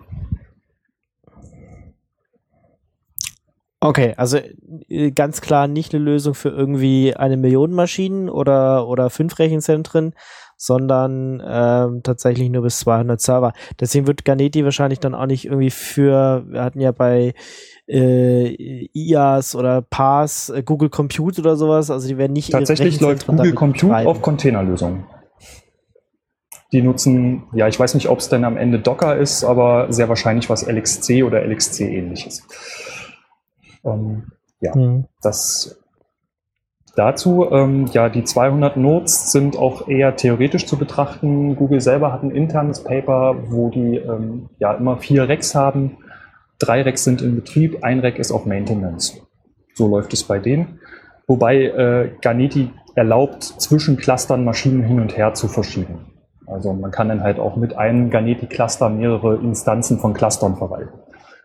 Okay, also äh, ganz klar nicht eine Lösung für irgendwie eine Million Maschinen oder, oder fünf Rechenzentren, sondern ähm, tatsächlich nur bis zweihundert Server. Deswegen wird Ganeti wahrscheinlich dann auch nicht irgendwie für, wir hatten ja bei äh, I A S oder P A S, äh, Google Compute oder sowas, also die werden nicht ihre Tatsächlich läuft Rechenzentren Google damit Compute betreiben. auf Containerlösungen. Die nutzen, ja, ich weiß nicht, ob es denn am Ende Docker ist, aber sehr wahrscheinlich was L X C oder L X C ähnliches. Ähm, ja, Hm. das dazu. Ähm, ja, die zweihundert Nodes sind auch eher theoretisch zu betrachten. Google selber hat ein internes Paper, wo die ähm, ja immer vier Racks haben. Drei Racks sind in Betrieb, ein Rack ist auf Maintenance. So läuft es bei denen. Wobei äh, Ganeti erlaubt, zwischen Clustern Maschinen hin und her zu verschieben. Also man kann dann halt auch mit einem Ganeti-Cluster mehrere Instanzen von Clustern verwalten.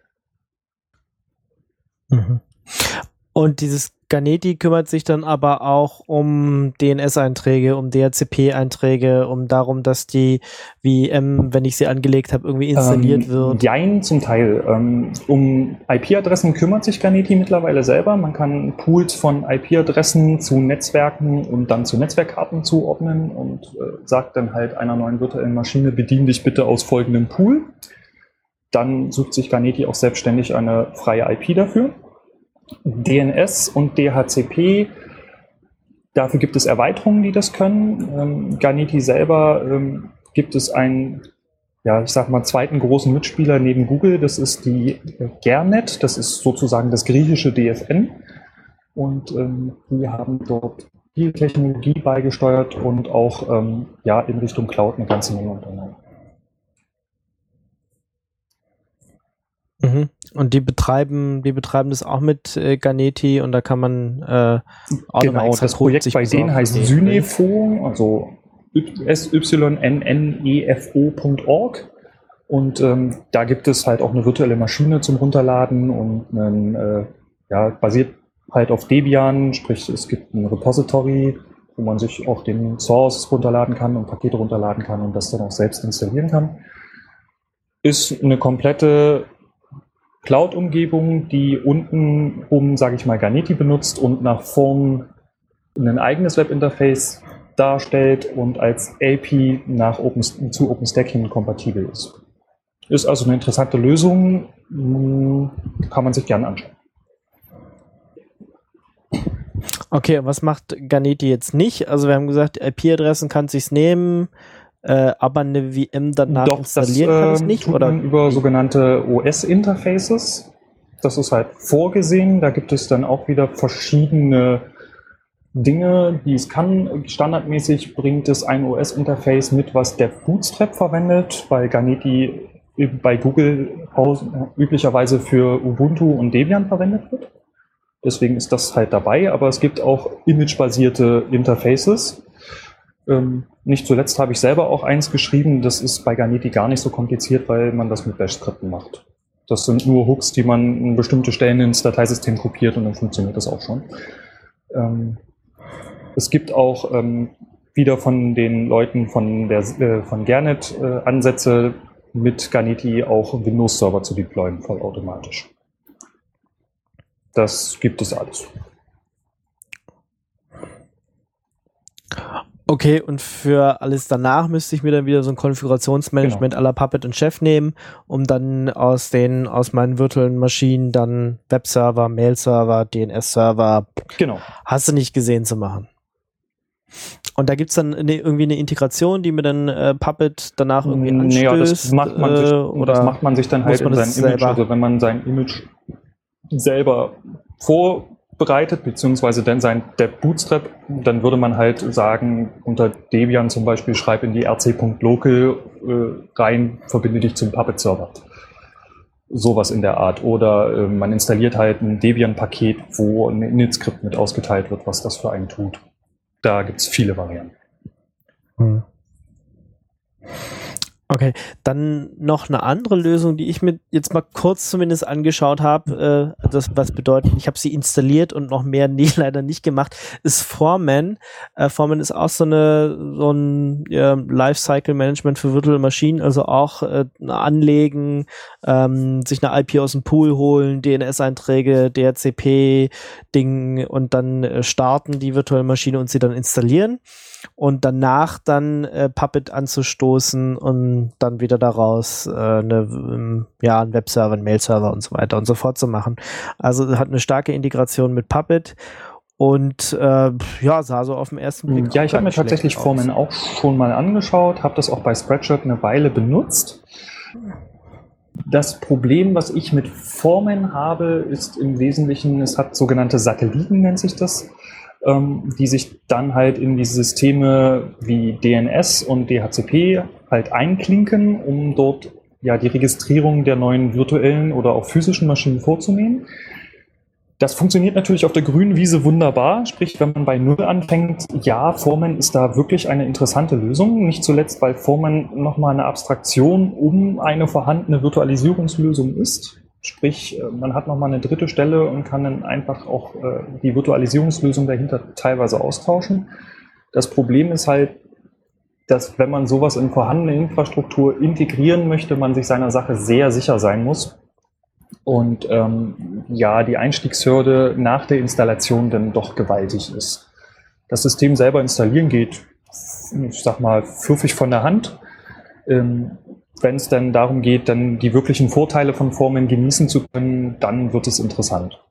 Mhm. Und dieses Ganeti kümmert sich dann aber auch um D N S-Einträge, um D H C P-Einträge, um darum, dass die V M, wenn ich sie angelegt habe, irgendwie installiert ähm, wird. Jein, zum Teil. Ähm, um I P-Adressen kümmert sich Ganeti mittlerweile selber. Man kann Pools von I P-Adressen zu Netzwerken und dann zu Netzwerkkarten zuordnen und äh, sagt dann halt einer neuen virtuellen Maschine, bedien dich bitte aus folgendem Pool. Dann sucht sich Ganeti auch selbstständig eine freie I P dafür. D N S und D H C P, dafür gibt es Erweiterungen, die das können. Ähm, Ganeti selber ähm, gibt es einen, ja, ich sag mal, zweiten großen Mitspieler neben Google, das ist die äh, Gernet, das ist sozusagen das griechische D F N. Und ähm, die haben dort viel Technologie beigesteuert und auch ähm, ja, in Richtung Cloud eine ganze Menge unternommen. Mhm. Und die betreiben, die betreiben das auch mit äh, Ganeti und da kann man äh, auch Genau, das Projekt bei denen heißt Synefo, also S Y N N E F O Punkt org. Und ähm, da gibt es halt auch eine virtuelle Maschine zum Runterladen und einen, äh, ja, basiert halt auf Debian, sprich es gibt ein Repository, wo man sich auch den Source runterladen kann und Pakete runterladen kann und das dann auch selbst installieren kann. Ist eine komplette Cloud-Umgebung, die unten um, sage ich mal, Ganeti benutzt und nach vorn ein eigenes Webinterface darstellt und als A P I nach Open, zu OpenStack hin kompatibel ist. Ist also eine interessante Lösung, kann man sich gerne anschauen. Okay, und was macht Ganeti jetzt nicht? Also wir haben gesagt, I P-Adressen kann es sich nehmen, äh, aber eine V M danach Doch, installieren das, kann es äh, nicht? tut Oder? man über sogenannte O S-Interfaces. Das ist halt vorgesehen. Da gibt es dann auch wieder verschiedene Dinge, die es kann. Standardmäßig bringt es ein O S-Interface mit, was der Bootstrap verwendet, weil Ganeti bei Google üblicherweise für Ubuntu und Debian verwendet wird. Deswegen ist das halt dabei, aber es gibt auch imagebasierte Interfaces. Ähm, nicht zuletzt habe ich selber auch eins geschrieben. Das ist bei Ganeti gar nicht so kompliziert, weil man das mit Bash-Skripten macht. Das sind nur Hooks, die man an bestimmte Stellen ins Dateisystem kopiert und dann funktioniert das auch schon. Ähm, es gibt auch ähm, wieder von den Leuten von, der, äh, von Gernet äh, Ansätze, mit Ganeti auch Windows-Server zu deployen, vollautomatisch. Das gibt es alles. Okay, und für alles danach müsste ich mir dann wieder so ein Konfigurationsmanagement Genau. à la Puppet und Chef nehmen, um dann aus den, aus meinen virtuellen Maschinen dann Webserver, Mail-Server, D N S-Server, Genau. hast du nicht gesehen zu machen. Und da gibt es dann eine, irgendwie eine Integration, die mir dann äh, Puppet danach irgendwie anstößt? Ja, das macht man sich, äh, oder das macht man sich dann halt in sein Image. Selber? Also wenn man sein Image selber vorbereitet, beziehungsweise dann sein der Bootstrap, dann würde man halt sagen, unter Debian zum Beispiel, schreib in die rc.local äh, rein, verbinde dich zum Puppet-Server. Sowas in der Art. Oder äh, man installiert halt ein Debian-Paket, wo ein Init-Skript mit ausgeteilt wird, was das für einen tut. Da gibt es viele Varianten. Hm. Okay, dann noch eine andere Lösung, die ich mir jetzt mal kurz zumindest angeschaut habe, äh, das was bedeutet, ich habe sie installiert und noch mehr nie leider nicht gemacht, ist Foreman. Äh, Foreman ist auch so eine so ein ja, Lifecycle Management für Virtual Maschinen, also auch äh, anlegen, ähm, sich eine I P aus dem Pool holen, D N S-Einträge, D H C P-Ding und dann äh, starten die virtuelle Maschine und sie dann installieren. Und danach dann äh, Puppet anzustoßen und dann wieder daraus äh, eine, ähm, ja, einen Webserver, einen Mail-Server und so weiter und so fort zu machen. Also hat eine starke Integration mit Puppet und äh, ja, sah so auf den ersten Blick. Ja, ich habe mir tatsächlich Foreman auch schon mal angeschaut, habe das auch bei Spreadshirt eine Weile benutzt. Das Problem, was ich mit Foreman habe, ist im Wesentlichen, es hat sogenannte Satelliten, nennt sich das, die sich dann halt in diese Systeme wie D N S und D H C P halt einklinken, um dort ja die Registrierung der neuen virtuellen oder auch physischen Maschinen vorzunehmen. Das funktioniert natürlich auf der grünen Wiese wunderbar, sprich, wenn man bei Null anfängt, ja, Foreman ist da wirklich eine interessante Lösung, nicht zuletzt, weil Foreman nochmal eine Abstraktion um eine vorhandene Virtualisierungslösung ist. Sprich, man hat nochmal eine dritte Stelle und kann dann einfach auch äh, die Virtualisierungslösung dahinter teilweise austauschen. Das Problem ist halt, dass wenn man sowas in vorhandene Infrastruktur integrieren möchte, man sich seiner Sache sehr sicher sein muss. Und ähm, ja, die Einstiegshürde nach der Installation dann doch gewaltig ist. Das System selber installieren geht, ich sag mal, pfiffig von der Hand. Ähm, Wenn es dann darum geht, dann die wirklichen Vorteile von Foreman genießen zu können, dann wird es interessant.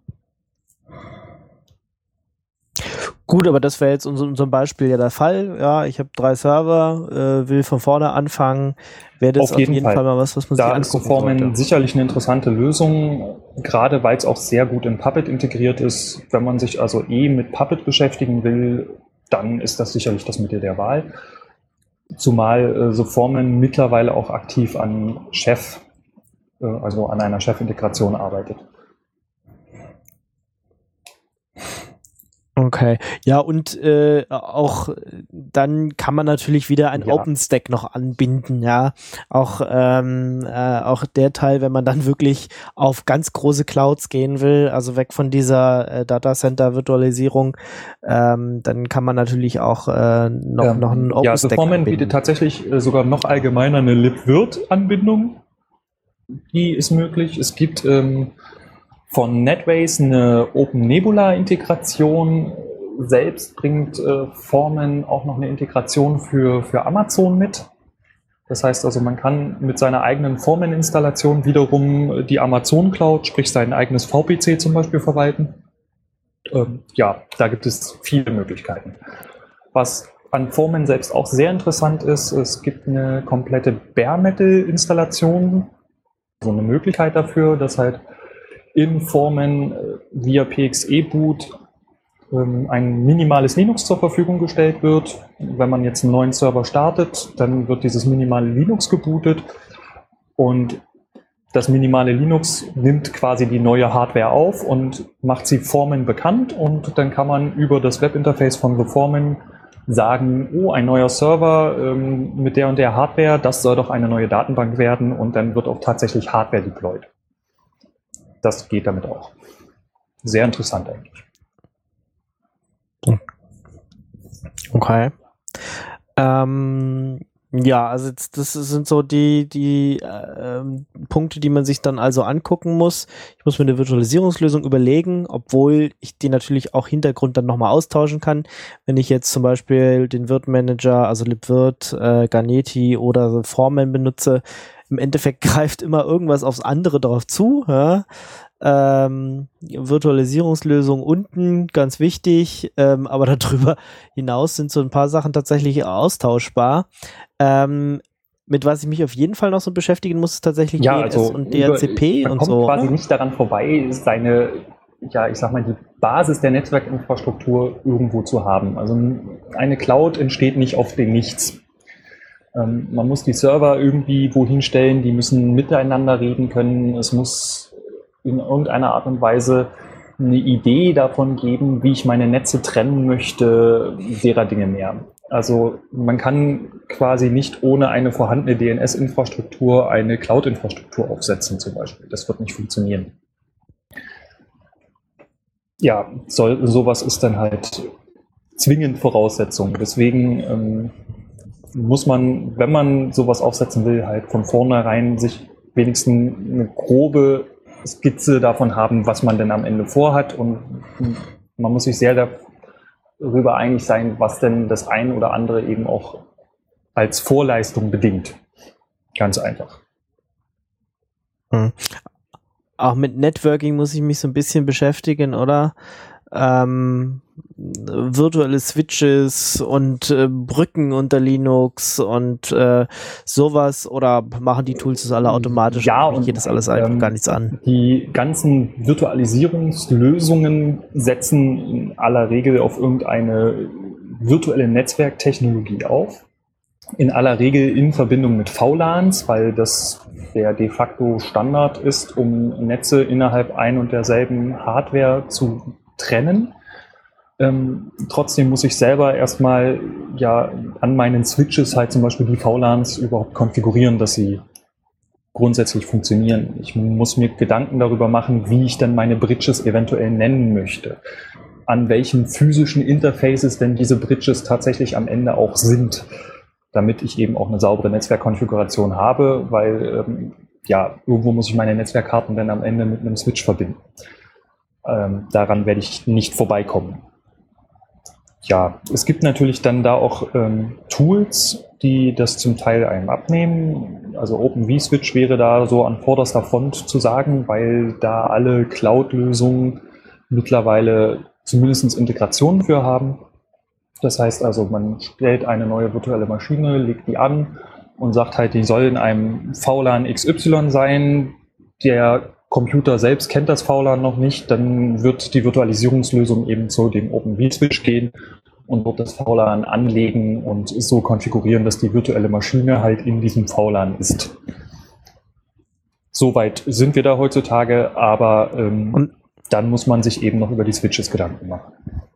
Gut, aber das wäre jetzt in unserem Beispiel ja der Fall. Ja, ich habe drei Server, äh, will von vorne anfangen. Wäre das auf jeden, auf jeden Fall. Fall mal was, was man da sich angucken ist Foreman sollte. Sicherlich eine interessante Lösung, gerade weil es auch sehr gut in Puppet integriert ist. Wenn man sich also eh mit Puppet beschäftigen will, dann ist das sicherlich das Mittel der Wahl. Zumal äh, so Foreman mittlerweile auch aktiv an Chef, äh, also an einer Chef-Integration arbeitet. Okay, ja, und äh, auch dann kann man natürlich wieder ein Ja. OpenStack noch anbinden, ja. Auch, ähm, äh, auch der Teil, wenn man dann wirklich auf ganz große Clouds gehen will, also weg von dieser äh, Datacenter-Virtualisierung, ähm, dann kann man natürlich auch äh, noch, Ähm, noch einen OpenStack Ja, also Foreman anbinden. bietet tatsächlich äh, sogar noch allgemeiner eine libvirt-Anbindung. Die ist möglich. Es gibt ähm, von NetWays eine OpenNebula-Integration. Selbst bringt äh, Foreman auch noch eine Integration für, für Amazon mit. Das heißt also, man kann mit seiner eigenen Foreman-Installation wiederum die Amazon-Cloud, sprich sein eigenes V P C zum Beispiel, verwalten. Ähm, ja, da gibt es viele Möglichkeiten. Was an Foreman selbst auch sehr interessant ist, es gibt eine komplette Bare-Metal-Installation, so eine Möglichkeit dafür, dass halt in Foreman via P X E-Boot ähm, ein minimales Linux zur Verfügung gestellt wird. Wenn man jetzt einen neuen Server startet, dann wird dieses minimale Linux gebootet und das minimale Linux nimmt quasi die neue Hardware auf und macht sie Foreman bekannt und dann kann man über das Webinterface von The Foreman sagen, oh, ein neuer Server ähm, mit der und der Hardware, das soll doch eine neue Datenbank werden und dann wird auch tatsächlich Hardware deployed. Das geht damit auch. Sehr interessant eigentlich. Okay. Ähm, ja, also jetzt, das sind so die, die äh, Punkte, die man sich dann also angucken muss. Ich muss mir eine Virtualisierungslösung überlegen, obwohl ich die natürlich auch Hintergrund dann nochmal austauschen kann. Wenn ich jetzt zum Beispiel den Virt-Manager, also libvirt, äh, Ganeti oder Foreman benutze, im Endeffekt greift immer irgendwas aufs andere drauf zu. Ja? Ähm, Virtualisierungslösung unten, ganz wichtig, ähm, aber darüber hinaus sind so ein paar Sachen tatsächlich austauschbar. Ähm, mit was ich mich auf jeden Fall noch so beschäftigen muss, ist tatsächlich ja, D N S also und D H C P man und kommt so. quasi Ne? nicht daran vorbei, seine, ja, ich sag mal, die Basis der Netzwerkinfrastruktur irgendwo zu haben. Also eine Cloud entsteht nicht auf dem Nichts. Ähm, man muss die Server irgendwie wohin stellen, die müssen miteinander reden können. Es muss in irgendeiner Art und Weise eine Idee davon geben, wie ich meine Netze trennen möchte, derer Dinge mehr. Also man kann quasi nicht ohne eine vorhandene D N S-Infrastruktur eine Cloud-Infrastruktur aufsetzen zum Beispiel. Das wird nicht funktionieren. Ja, soll, sowas ist dann halt zwingend Voraussetzung. Deswegen ähm, muss man, wenn man sowas aufsetzen will, halt von vornherein sich wenigstens eine grobe Skizze davon haben, was man denn am Ende vorhat und man muss sich sehr darüber einig sein, was denn das ein oder andere eben auch als Vorleistung bedingt. Ganz einfach. Hm. Auch mit Networking muss ich mich so ein bisschen beschäftigen, oder? Ähm, virtuelle Switches und äh, Brücken unter Linux und äh, sowas, oder machen die Tools das alle automatisch? Ja, und geht das alles einfach ähm, gar nichts an? Die ganzen Virtualisierungslösungen setzen in aller Regel auf irgendeine virtuelle Netzwerktechnologie auf. In aller Regel in Verbindung mit V LANs, weil das der de facto Standard ist, um Netze innerhalb ein und derselben Hardware zu trennen. Ähm, trotzdem muss ich selber erstmal ja an meinen Switches halt zum Beispiel die V LANs überhaupt konfigurieren, dass sie grundsätzlich funktionieren. Ich muss mir Gedanken darüber machen, wie ich dann meine Bridges eventuell nennen möchte. An welchen physischen Interfaces denn diese Bridges tatsächlich am Ende auch sind, damit ich eben auch eine saubere Netzwerkkonfiguration habe, weil ähm, ja, irgendwo muss ich meine Netzwerkkarten dann am Ende mit einem Switch verbinden. Ähm, daran werde ich nicht vorbeikommen. Ja, es gibt natürlich dann da auch ähm, Tools, die das zum Teil einem abnehmen. Also Open vSwitch wäre da so an vorderster Front zu sagen, weil da alle Cloud-Lösungen mittlerweile zumindest Integrationen für haben. Das heißt also, man stellt eine neue virtuelle Maschine, legt die an und sagt halt, die soll in einem V LAN X Y sein. Der Computer selbst kennt das V LAN noch nicht, dann wird die Virtualisierungslösung eben zu dem Open vSwitch gehen und wird das V LAN anlegen und so konfigurieren, dass die virtuelle Maschine halt in diesem V LAN ist. Soweit sind wir da heutzutage, aber ähm, und dann muss man sich eben noch über die Switches Gedanken machen.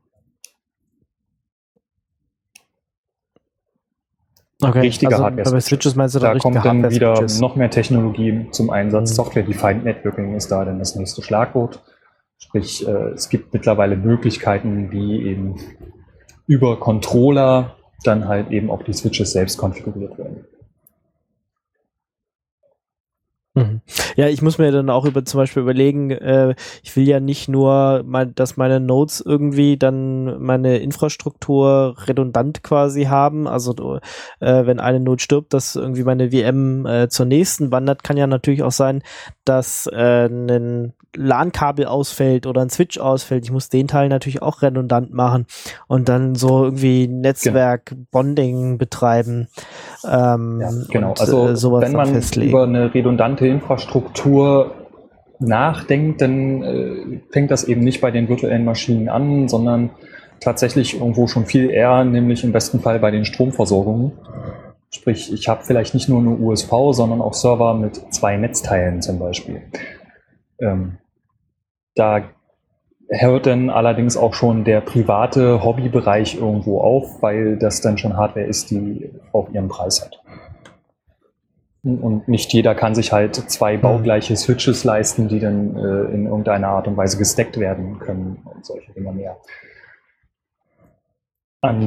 Okay, richtige also Hardware. Bei Switches meinst du da kommt dann wieder Switches. noch mehr Technologie zum Einsatz. Mhm. Software-Defined Networking ist da dann das nächste Schlagwort. Sprich, äh, es gibt mittlerweile Möglichkeiten, wie eben über Controller dann halt eben auch die Switches selbst konfiguriert werden. Mhm. Ja, ich muss mir dann auch über zum Beispiel überlegen, äh, ich will ja nicht nur, mein, dass meine Nodes irgendwie dann meine Infrastruktur redundant quasi haben, also äh, wenn eine Node stirbt, dass irgendwie meine V M äh, zur nächsten wandert, kann ja natürlich auch sein, dass äh, ein LAN-Kabel ausfällt oder ein Switch ausfällt. Ich muss den Teil natürlich auch redundant machen und dann so irgendwie Netzwerk-Bonding betreiben. Ähm, ja, genau, und, also äh, sowas wenn man festlegen. über eine redundante Infrastruktur nachdenkt, dann äh, fängt das eben nicht bei den virtuellen Maschinen an, sondern tatsächlich irgendwo schon viel eher, nämlich im besten Fall bei den Stromversorgungen. Sprich, ich habe vielleicht nicht nur eine U S V, sondern auch Server mit zwei Netzteilen zum Beispiel. Ähm, da hört dann allerdings auch schon der private Hobbybereich irgendwo auf, weil das dann schon Hardware ist, die auch ihren Preis hat. Und nicht jeder kann sich halt zwei baugleiche Switches leisten, die dann äh, in irgendeiner Art und Weise gesteckt werden können und solche Dinge mehr. An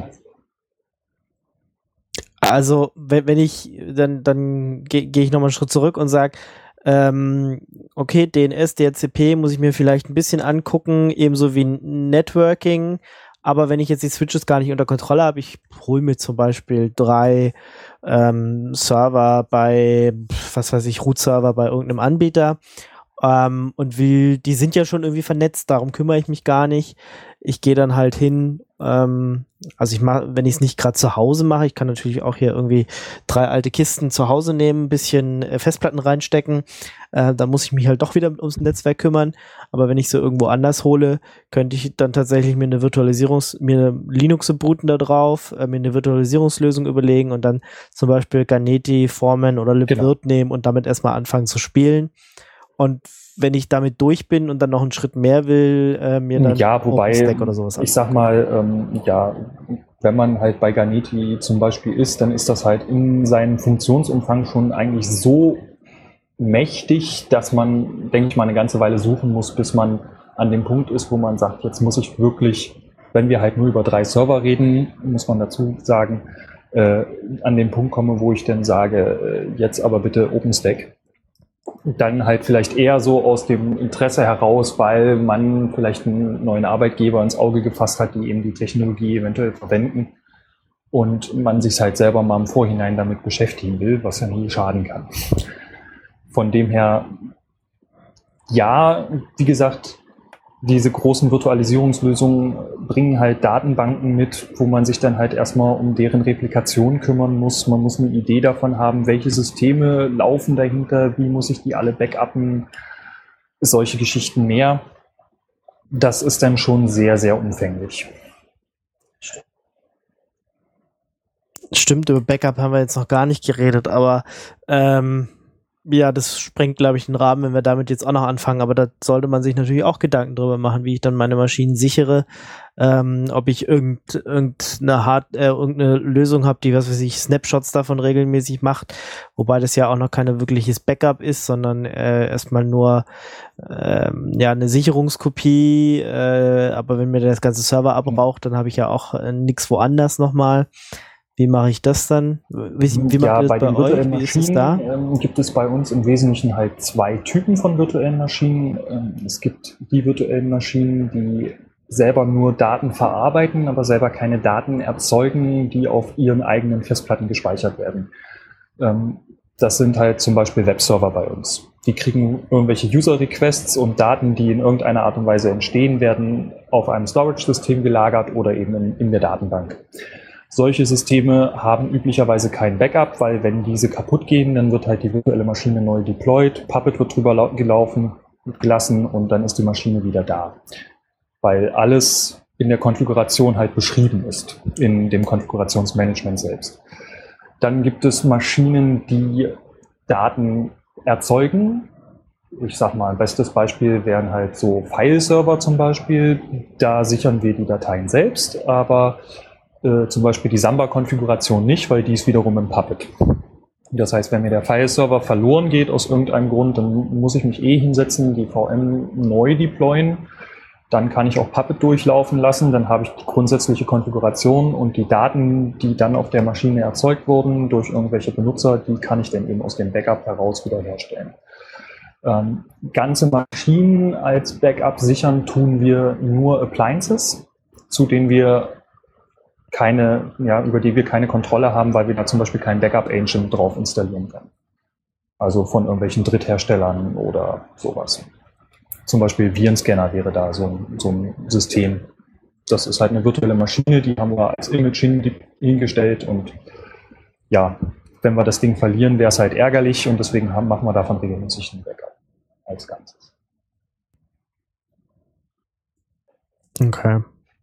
Also, wenn, wenn ich, dann, dann gehe geh ich nochmal einen Schritt zurück und sage, ähm, okay, D N S, D H C P muss ich mir vielleicht ein bisschen angucken, ebenso wie Networking. Aber wenn ich jetzt die Switches gar nicht unter Kontrolle habe, ich hole mir zum Beispiel drei ähm, Server bei, was weiß ich, Root-Server bei irgendeinem Anbieter ähm, und will, die sind ja schon irgendwie vernetzt, darum kümmere ich mich gar nicht. Ich gehe dann halt hin, ähm, also ich mache, wenn ich es nicht gerade zu Hause mache, ich kann natürlich auch hier irgendwie drei alte Kisten zu Hause nehmen, ein bisschen äh, Festplatten reinstecken, äh, da muss ich mich halt doch wieder ums Netzwerk kümmern, aber wenn ich so irgendwo anders hole, könnte ich dann tatsächlich mir eine Virtualisierungs-, mir eine Linux booten da drauf, äh, mir eine Virtualisierungslösung überlegen und dann zum Beispiel Ganeti, Foreman oder libvirt genau. nehmen und damit erstmal anfangen zu spielen. Und wenn ich damit durch bin und dann noch einen Schritt mehr will, äh, mir dann ja, wobei, OpenStack oder sowas ich sag mal, ähm, ja, wenn man halt bei Ganeti zum Beispiel ist, dann ist das halt in seinem Funktionsumfang schon eigentlich so mächtig, dass man, denke ich mal, eine ganze Weile suchen muss, bis man an dem Punkt ist, wo man sagt, jetzt muss ich wirklich, wenn wir halt nur über drei Server reden, muss man dazu sagen, äh, an den Punkt komme, wo ich dann sage, äh, jetzt aber bitte OpenStack. Dann halt vielleicht eher so aus dem Interesse heraus, weil man vielleicht einen neuen Arbeitgeber ins Auge gefasst hat, die eben die Technologie eventuell verwenden und man sich halt selber mal im Vorhinein damit beschäftigen will, was ja nie schaden kann. Von dem her, ja, wie gesagt, diese großen Virtualisierungslösungen bringen halt Datenbanken mit, wo man sich dann halt erstmal um deren Replikation kümmern muss. Man muss eine Idee davon haben, welche Systeme laufen dahinter, wie muss ich die alle backuppen, solche Geschichten mehr. Das ist dann schon sehr, sehr umfänglich. Stimmt, über Backup haben wir jetzt noch gar nicht geredet, aber ähm ja, das sprengt, glaube ich, den Rahmen, wenn wir damit jetzt auch noch anfangen, aber da sollte man sich natürlich auch Gedanken drüber machen, wie ich dann meine Maschinen sichere, ähm, ob ich irgend, irgendeine Hard, äh, irgendeine Lösung habe, die, was weiß ich, Snapshots davon regelmäßig macht, wobei das ja auch noch keine wirkliches Backup ist, sondern äh, erstmal nur ähm, ja eine Sicherungskopie, äh, aber wenn mir das ganze Server abraucht, dann habe ich ja auch äh, nichts woanders nochmal. Wie mache ich das dann? Wie, wie ja, macht ihr das bei, bei den euch? virtuellen Wie ist es Maschinen da? ähm, gibt es bei uns im Wesentlichen halt zwei Typen von virtuellen Maschinen. Ähm, es gibt die virtuellen Maschinen, die selber nur Daten verarbeiten, aber selber keine Daten erzeugen, die auf ihren eigenen Festplatten gespeichert werden. Ähm, das sind halt zum Beispiel Webserver bei uns. Die kriegen irgendwelche User-Requests und Daten, die in irgendeiner Art und Weise entstehen, werden auf einem Storage-System gelagert oder eben in, in der Datenbank. Solche Systeme haben üblicherweise kein Backup, weil wenn diese kaputt gehen, dann wird halt die virtuelle Maschine neu deployed, Puppet wird drüber gelaufen, gelassen und dann ist die Maschine wieder da. Weil alles in der Konfiguration halt beschrieben ist, in dem Konfigurationsmanagement selbst. Dann gibt es Maschinen, die Daten erzeugen. Ich sag mal, ein bestes Beispiel wären halt so File-Server zum Beispiel. Da sichern wir die Dateien selbst, aber Äh, zum Beispiel die Samba-Konfiguration nicht, weil die ist wiederum im Puppet. Das heißt, wenn mir der File-Server verloren geht aus irgendeinem Grund, dann muss ich mich eh hinsetzen, die V M neu deployen. Dann kann ich auch Puppet durchlaufen lassen, dann habe ich die grundsätzliche Konfiguration und die Daten, die dann auf der Maschine erzeugt wurden durch irgendwelche Benutzer, die kann ich dann eben aus dem Backup heraus wiederherstellen. Ähm, ganze Maschinen als Backup sichern tun wir nur Appliances, zu denen wir keine, ja, über die wir keine Kontrolle haben, weil wir da zum Beispiel keinen Backup-Agent drauf installieren können. Also von irgendwelchen Drittherstellern oder sowas. Zum Beispiel Virenscanner wäre da so ein, so ein System. Das ist halt eine virtuelle Maschine, die haben wir als Image hingestellt und ja, wenn wir das Ding verlieren, wäre es halt ärgerlich und deswegen haben, machen wir davon regelmäßig ein Backup als Ganzes. Okay.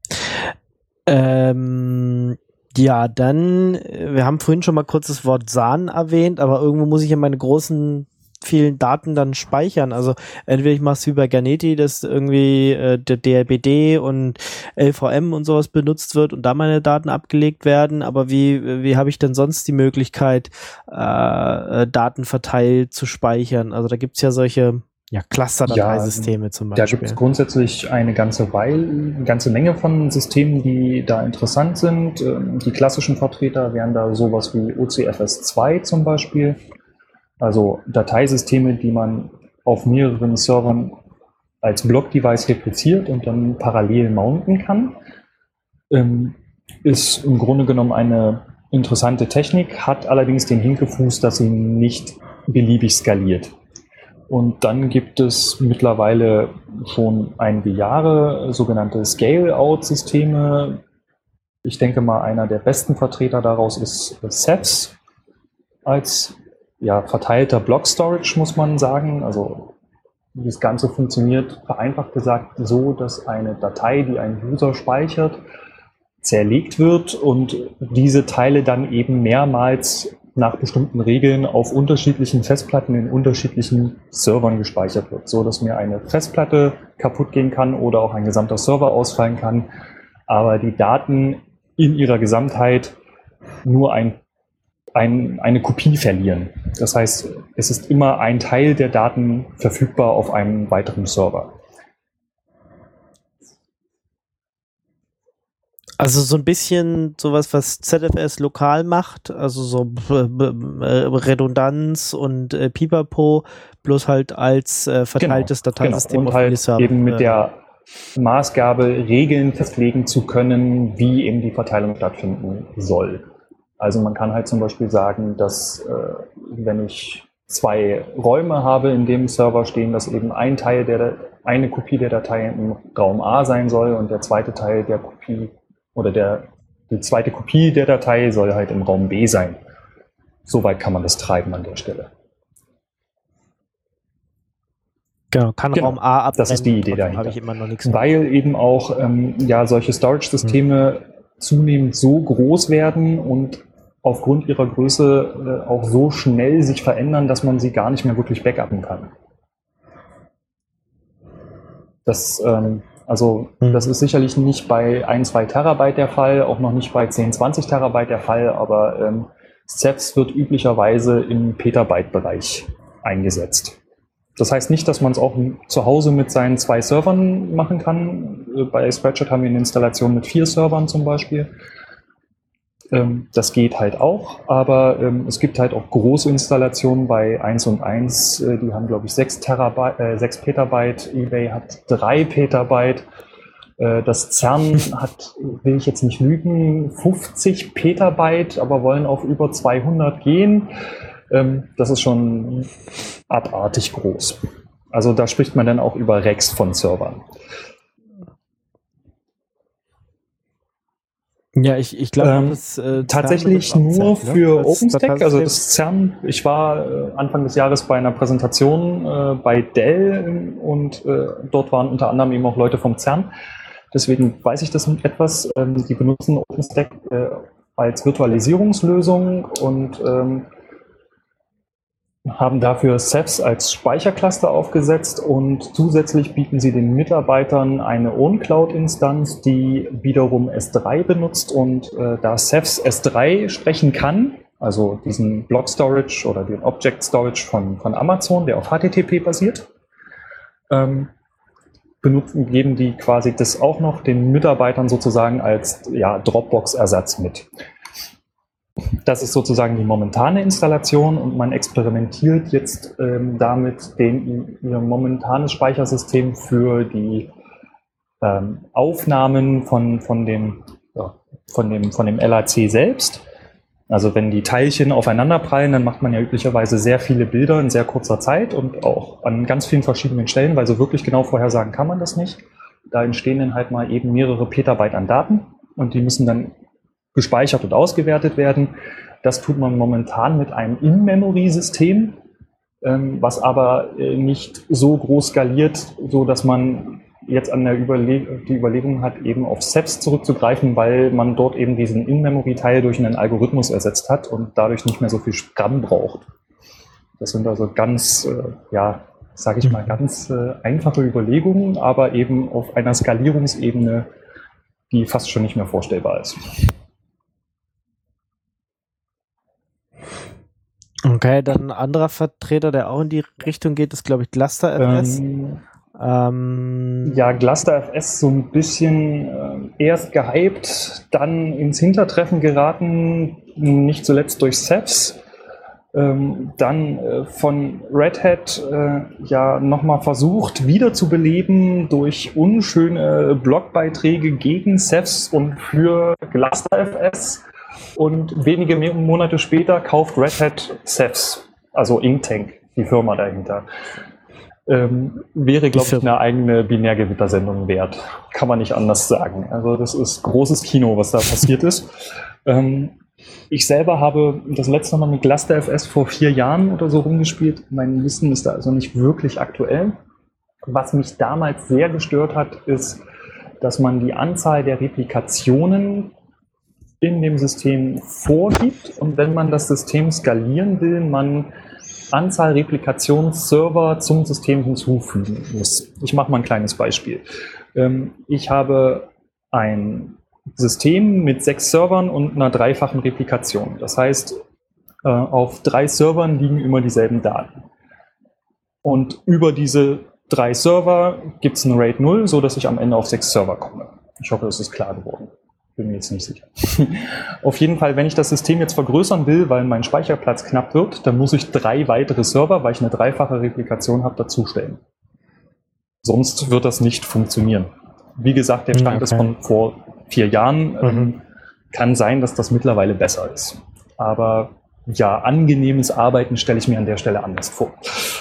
Ähm, ja, dann, wir haben vorhin schon mal kurz das Wort S A N erwähnt, aber irgendwo muss ich ja meine großen, vielen Daten dann speichern. Also entweder ich mache es wie bei Ganeti, dass irgendwie äh, der D L B D und L V M und sowas benutzt wird und da meine Daten abgelegt werden, aber wie, wie habe ich denn sonst die Möglichkeit, äh, Daten verteilt zu speichern? Also da gibt es ja solche ja, Cluster-Dateisysteme ja, zum Beispiel. Da gibt es grundsätzlich eine ganze Weile, eine ganze Menge von Systemen, die da interessant sind. Die klassischen Vertreter wären da sowas wie O C F S zwei zum Beispiel. Also Dateisysteme, die man auf mehreren Servern als Block-Device repliziert und dann parallel mounten kann. Ähm, ist im Grunde genommen eine interessante Technik, hat allerdings den Hinkefuß, dass sie nicht beliebig skaliert. Und dann gibt es mittlerweile schon einige Jahre sogenannte Scale-Out-Systeme. Ich denke mal, einer der besten Vertreter daraus ist Ceph als ja, verteilter Block-Storage, muss man sagen. Also das Ganze funktioniert vereinfacht gesagt so, dass eine Datei, die ein User speichert, zerlegt wird und diese Teile dann eben mehrmals nach bestimmten Regeln auf unterschiedlichen Festplatten in unterschiedlichen Servern gespeichert wird, so dass mir eine Festplatte kaputt gehen kann oder auch ein gesamter Server ausfallen kann, aber die Daten in ihrer Gesamtheit nur ein, ein, eine Kopie verlieren. Das heißt, es ist immer ein Teil der Daten verfügbar auf einem weiteren Server. Also so ein bisschen sowas, was Z F S lokal macht, also so äh, äh, Redundanz und äh, Pipapo, bloß halt als äh, verteiltes genau, Dateisystem genau. Und auf halt Server. Eben mit der Maßgabe, Regeln festlegen zu können, wie eben die Verteilung stattfinden soll. Also man kann halt zum Beispiel sagen, dass äh, wenn ich zwei Räume habe, in dem Server stehen, dass eben ein Teil der eine Kopie der Datei im Raum A sein soll und der zweite Teil der Kopie oder der, die zweite Kopie der Datei soll halt im Raum B sein. Soweit kann man das treiben an der Stelle. Genau, kann genau, Raum A abbrennen. Das ist die Idee dahinter. Habe ich immer noch nichts Weil eben auch ähm, ja, solche Storage-Systeme hm. zunehmend so groß werden und aufgrund ihrer Größe äh, auch so schnell sich verändern, dass man sie gar nicht mehr wirklich backuppen kann. Das ähm, Also das ist sicherlich nicht bei ein, zwei Terabyte der Fall, auch noch nicht bei zehn, zwanzig Terabyte der Fall, aber ähm, Ceph wird üblicherweise im Petabyte-Bereich eingesetzt. Das heißt nicht, dass man es auch zu Hause mit seinen zwei Servern machen kann. Bei Spreadshirt haben wir eine Installation mit vier Servern zum Beispiel. Ähm, das geht halt auch, aber ähm, es gibt halt auch große Installationen bei eins und eins, äh, die haben glaube ich sechs Terabyte, äh, sechs Petabyte, eBay hat drei Petabyte, äh, das CERN hat, will ich jetzt nicht lügen, fünfzig Petabyte, aber wollen auf über zweihundert gehen. Ähm, das ist schon abartig groß. Also da spricht man dann auch über Racks von Servern. Ja, ich, ich glaube, ähm, das äh, tatsächlich nur CERN, für ne? OpenStack, also das CERN. Ich war äh, Anfang des Jahres bei einer Präsentation äh, bei Dell und äh, dort waren unter anderem eben auch Leute vom CERN. Deswegen weiß ich das etwas. Ähm, die benutzen OpenStack äh, als Virtualisierungslösung und ähm, haben dafür Ceph als Speichercluster aufgesetzt und zusätzlich bieten sie den Mitarbeitern eine OwnCloud-Instanz, die wiederum S drei benutzt und äh, da Ceph S drei sprechen kann, also diesen Block Storage oder den Object Storage von, von Amazon, der auf H T T P basiert, ähm, benutzen, geben die quasi das auch noch den Mitarbeitern sozusagen als ja, Dropbox-Ersatz mit. Das ist sozusagen die momentane Installation und man experimentiert jetzt ähm, damit, den, ihr momentanes Speichersystem für die ähm, Aufnahmen von, von, dem, ja, von, dem, von dem L A C selbst. Also wenn die Teilchen aufeinanderprallen, dann macht man ja üblicherweise sehr viele Bilder in sehr kurzer Zeit und auch an ganz vielen verschiedenen Stellen, weil so wirklich genau vorhersagen kann man das nicht. Da entstehen dann halt mal eben mehrere Petabyte an Daten und die müssen dann gespeichert und ausgewertet werden. Das tut man momentan mit einem In-Memory-System, ähm, was aber äh, nicht so groß skaliert, so dass man jetzt an der Überleg die Überlegung hat, eben auf Ceph zurückzugreifen, weil man dort eben diesen In-Memory-Teil durch einen Algorithmus ersetzt hat und dadurch nicht mehr so viel RAM braucht. Das sind also ganz, äh, ja, sage ich mal, ganz äh, einfache Überlegungen, aber eben auf einer Skalierungsebene, die fast schon nicht mehr vorstellbar ist. Okay, dann ein anderer Vertreter, der auch in die Richtung geht, ist, glaube ich, GlusterFS. Ähm, ähm, ja, GlusterFS so ein bisschen äh, erst gehypt, dann ins Hintertreffen geraten, nicht zuletzt durch Ceph. Ähm, dann äh, von Red Hat äh, ja nochmal versucht wiederzubeleben durch unschöne Blogbeiträge gegen Ceph und für GlusterFS. Und wenige Monate später kauft Red Hat Ceph, also Inktank, die Firma dahinter. Ähm, wäre, glaube ich, eine eigene Binärgewittersendung wert. Kann man nicht anders sagen. Also das ist großes Kino, was da passiert ist. Ähm, ich selber habe das letzte Mal mit GlusterFS vor vier Jahren oder so rumgespielt. Mein Wissen ist da also nicht wirklich aktuell. Was mich damals sehr gestört hat, ist, dass man die Anzahl der Replikationen in dem System vorgibt und wenn man das System skalieren will, man Anzahl Replikationsserver zum System hinzufügen muss. Ich mache mal ein kleines Beispiel. Ich habe ein System mit sechs Servern und einer dreifachen Replikation. Das heißt, auf drei Servern liegen immer dieselben Daten. Und über diese drei Server gibt es ein RAID null, sodass ich am Ende auf sechs Server komme. Ich hoffe, das ist klar geworden. Bin mir jetzt nicht sicher. Auf jeden Fall, wenn ich das System jetzt vergrößern will, weil mein Speicherplatz knapp wird, dann muss ich drei weitere Server, weil ich eine dreifache Replikation habe, dazustellen. Sonst wird das nicht funktionieren. Wie gesagt, der Stand okay. ist von vor vier Jahren. Mhm. Ähm, kann sein, dass das mittlerweile besser ist. Aber ja, angenehmes Arbeiten stelle ich mir an der Stelle anders vor.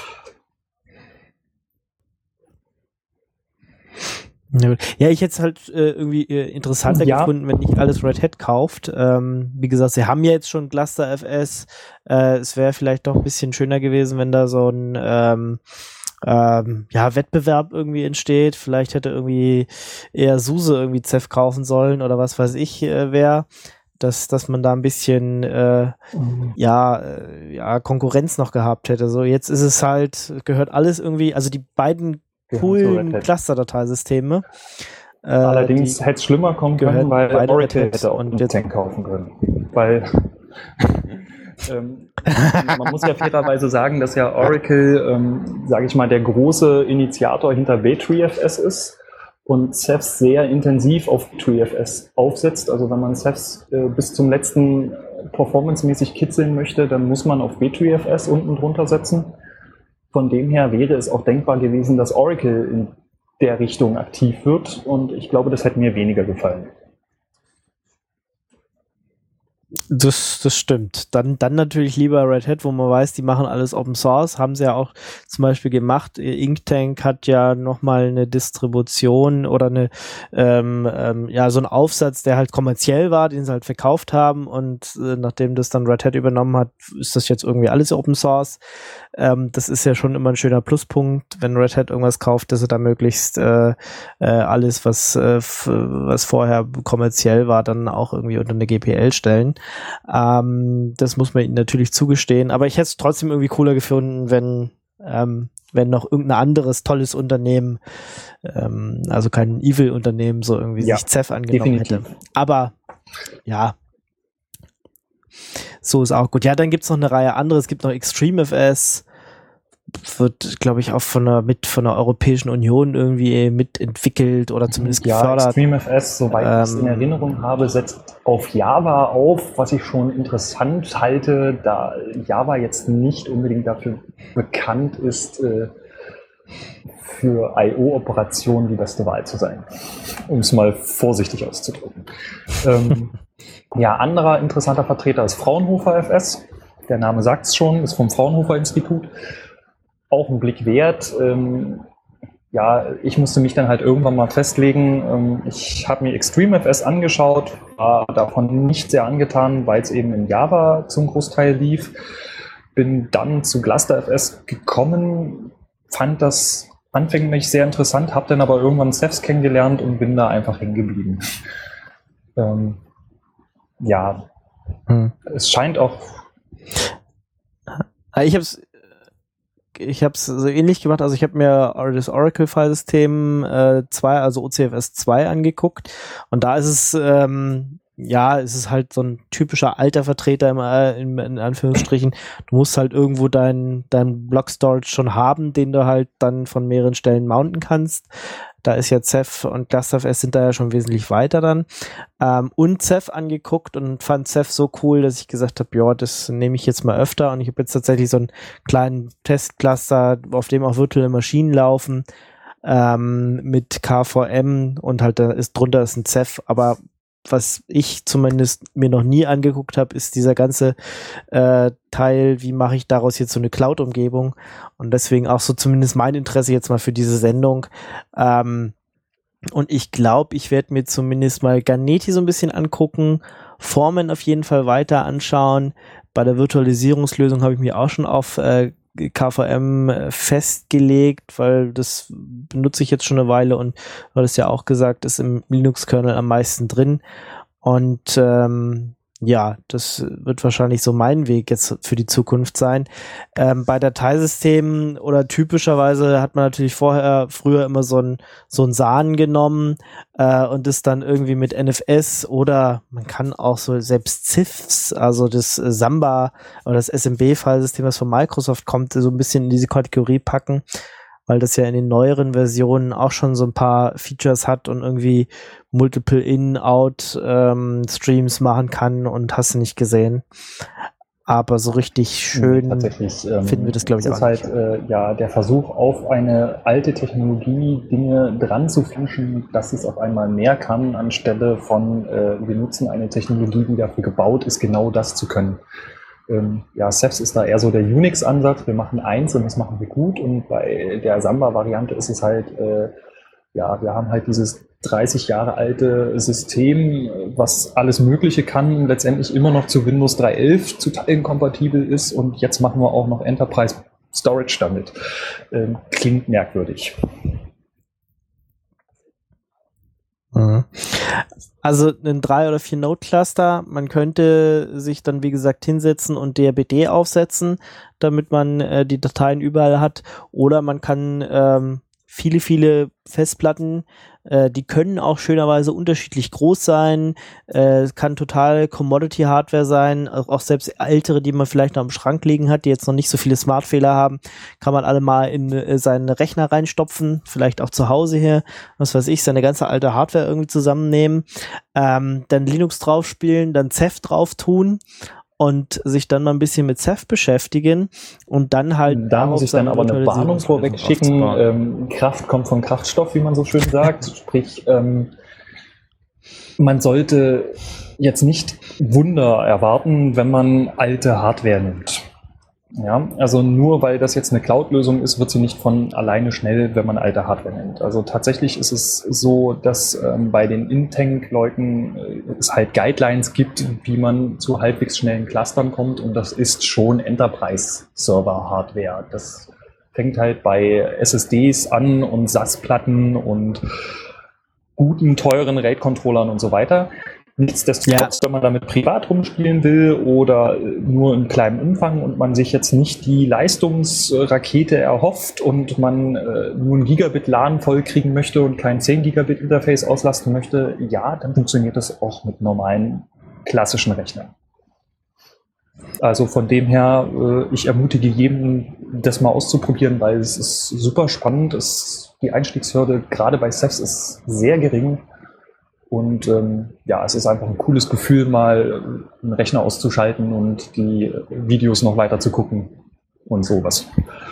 Ja, ich hätte es halt äh, irgendwie äh, interessanter ja. gefunden, wenn nicht alles Red Hat kauft. Ähm, wie gesagt, sie haben ja jetzt schon GlusterFS. Äh, es wäre vielleicht doch ein bisschen schöner gewesen, wenn da so ein ähm, ähm, ja, Wettbewerb irgendwie entsteht. Vielleicht hätte irgendwie eher SUSE irgendwie Ceph kaufen sollen oder was weiß ich äh, wer. Dass, dass man da ein bisschen äh, mhm. ja, äh, ja, Konkurrenz noch gehabt hätte. So, jetzt ist es halt, gehört alles irgendwie, also die beiden coolen Cluster-Dateisysteme. Äh, Allerdings hätte es schlimmer kommen können, weil Oracle hätte auch einen Tank kaufen können. Weil ähm, man muss ja fairerweise sagen, dass ja Oracle, ähm, sage ich mal, der große Initiator hinter B-TreeFS ist und Ceph sehr intensiv auf TreeFS aufsetzt. Also wenn man Ceph äh, bis zum letzten performancemäßig kitzeln möchte, dann muss man auf B-TreeFS unten drunter setzen. Von dem her wäre es auch denkbar gewesen, dass Oracle in der Richtung aktiv wird und ich glaube, das hätte mir weniger gefallen. Das, das stimmt. Dann, dann natürlich lieber Red Hat, wo man weiß, die machen alles Open Source, haben sie ja auch zum Beispiel gemacht. Inktank hat ja nochmal eine Distribution oder eine, ähm, ähm, ja, so einen Aufsatz, der halt kommerziell war, den sie halt verkauft haben und äh, nachdem das dann Red Hat übernommen hat, ist das jetzt irgendwie alles Open Source. Ähm, das ist ja schon immer ein schöner Pluspunkt, wenn Red Hat irgendwas kauft, dass sie da möglichst äh, äh, alles, was, äh, f- was vorher kommerziell war, dann auch irgendwie unter eine G P L stellen. Ähm, das muss man ihnen natürlich zugestehen, aber ich hätte es trotzdem irgendwie cooler gefunden, wenn ähm, wenn noch irgendein anderes tolles Unternehmen, ähm, also kein Evil-Unternehmen, so irgendwie ja, sich Ceph angenommen definitiv. hätte. Aber ja, so ist auch gut. Ja, dann gibt es noch eine Reihe anderes. Es gibt noch ExtremeFS, wird, glaube ich, auch von der, mit von der Europäischen Union irgendwie mitentwickelt oder zumindest ja, gefördert. ExtremeFS, soweit Ähm, ich es in Erinnerung habe, setzt auf Java auf, was ich schon interessant halte, da Java jetzt nicht unbedingt dafür bekannt ist, äh, für I O-Operationen die beste Wahl zu sein, um es mal vorsichtig auszudrücken. ähm, ja, anderer interessanter Vertreter ist Fraunhofer F S. Der Name sagt es schon, ist vom Fraunhofer Institut. Auch ein Blick wert. Ähm, ja, ich musste mich dann halt irgendwann mal festlegen. Ähm, ich habe mir ExtremeFS angeschaut, war davon nicht sehr angetan, weil es eben in Java zum Großteil lief. Bin dann zu GlusterFS gekommen, fand das anfänglich sehr interessant, habe dann aber irgendwann Cephs kennengelernt und bin da einfach hängen geblieben. ähm, ja, hm. Es scheint auch... Ich habe es ich habe es so ähnlich gemacht, also ich habe mir das Oracle-Filesystem äh, zwei, also O C F S zwei angeguckt und da ist es, ähm, ja, es ist halt so ein typischer alter Vertreter im, in, in Anführungsstrichen. Du musst halt irgendwo dein, dein Block-Storage schon haben, den du halt dann von mehreren Stellen mounten kannst. Da ist ja Ceph und GlusterFS sind da ja schon wesentlich weiter dann. Ähm, und Ceph angeguckt und fand Ceph so cool, dass ich gesagt habe, ja, das nehme ich jetzt mal öfter. Und ich habe jetzt tatsächlich so einen kleinen Testcluster, auf dem auch virtuelle Maschinen laufen, ähm, mit K V M und halt da ist drunter ist ein Ceph. Aber was ich zumindest mir noch nie angeguckt habe, ist dieser ganze äh, Teil, wie mache ich daraus jetzt so eine Cloud-Umgebung und deswegen auch so zumindest mein Interesse jetzt mal für diese Sendung. Ähm, und ich glaube, ich werde mir zumindest mal Ganeti so ein bisschen angucken, Formen auf jeden Fall weiter anschauen. Bei der Virtualisierungslösung habe ich mich auch schon auf äh, K V M festgelegt, weil das benutze ich jetzt schon eine Weile und weil es ja auch gesagt ist, im Linux-Kernel am meisten drin und ähm, ja, das wird wahrscheinlich so mein Weg jetzt für die Zukunft sein. Ähm, bei Dateisystemen oder typischerweise hat man natürlich vorher, früher immer so ein, so ein S A N genommen äh, und das dann irgendwie mit N F S oder man kann auch so selbst C I Fs, also das äh, Samba oder das S M B-Filesystem, was von Microsoft kommt, so ein bisschen in diese Kategorie packen, weil das ja in den neueren Versionen auch schon so ein paar Features hat und irgendwie Multiple In-Out ähm, Streams machen kann und hast du nicht gesehen. Aber so richtig schön Tatsächlich, ähm, finden wir das, glaube ich, auch nicht. Das ist halt äh, ja, der Versuch, auf eine alte Technologie Dinge dran zu fischen, dass es auf einmal mehr kann, anstelle von äh, wir nutzen eine Technologie, die dafür gebaut ist, genau das zu können. Ähm, ja, Cephs ist da eher so der Unix-Ansatz. Wir machen eins und das machen wir gut. Und bei der Samba-Variante ist es halt, äh, ja, wir haben halt dieses dreißig Jahre alte System, was alles Mögliche kann, letztendlich immer noch zu Windows drei Punkt elf zu Teilen kompatibel ist. Und jetzt machen wir auch noch Enterprise Storage damit. Ähm, klingt merkwürdig. Also ein drei oder vier Node Cluster, man könnte sich dann wie gesagt hinsetzen und D R B D aufsetzen, damit man äh, die Dateien überall hat, oder man kann ähm, viele, viele Festplatten, äh, die können auch schönerweise unterschiedlich groß sein, äh, kann total Commodity-Hardware sein, auch, auch selbst ältere, die man vielleicht noch im Schrank liegen hat, die jetzt noch nicht so viele Smart-Fehler haben, kann man alle mal in äh, seinen Rechner reinstopfen, vielleicht auch zu Hause hier, was weiß ich, seine ganze alte Hardware irgendwie zusammennehmen, ähm, dann Linux draufspielen, dann Ceph drauf tun und sich dann mal ein bisschen mit Ceph beschäftigen und dann halt... Da muss ich dann aber eine Warnung vorweg schicken. Ähm, Kraft kommt von Kraftstoff, wie man so schön sagt. Sprich, ähm, man sollte jetzt nicht Wunder erwarten, wenn man alte Hardware nimmt. Ja, also nur weil das jetzt eine Cloud-Lösung ist, wird sie nicht von alleine schnell, wenn man alte Hardware nimmt. Also tatsächlich ist es so, dass ähm, bei den Intank-Leuten äh, es halt Guidelines gibt, wie man zu halbwegs schnellen Clustern kommt, und das ist schon Enterprise-Server-Hardware. Das fängt halt bei S S Ds an und S A S-Platten und guten, teuren RAID-Controllern und so weiter. Nichtsdestotrotz, ja, wenn man damit privat rumspielen will oder nur in kleinem Umfang und man sich jetzt nicht die Leistungsrakete erhofft und man äh, nur ein Gigabit LAN vollkriegen möchte und kein zehn Gigabit Interface auslasten möchte, ja, dann funktioniert das auch mit normalen klassischen Rechnern. Also von dem her, äh, ich ermutige jeden, das mal auszuprobieren, weil es ist super spannend. Es, die Einstiegshürde gerade bei Ceph ist sehr gering. Und ähm, ja, es ist einfach ein cooles Gefühl, mal einen Rechner auszuschalten und die Videos noch weiter zu gucken und sowas.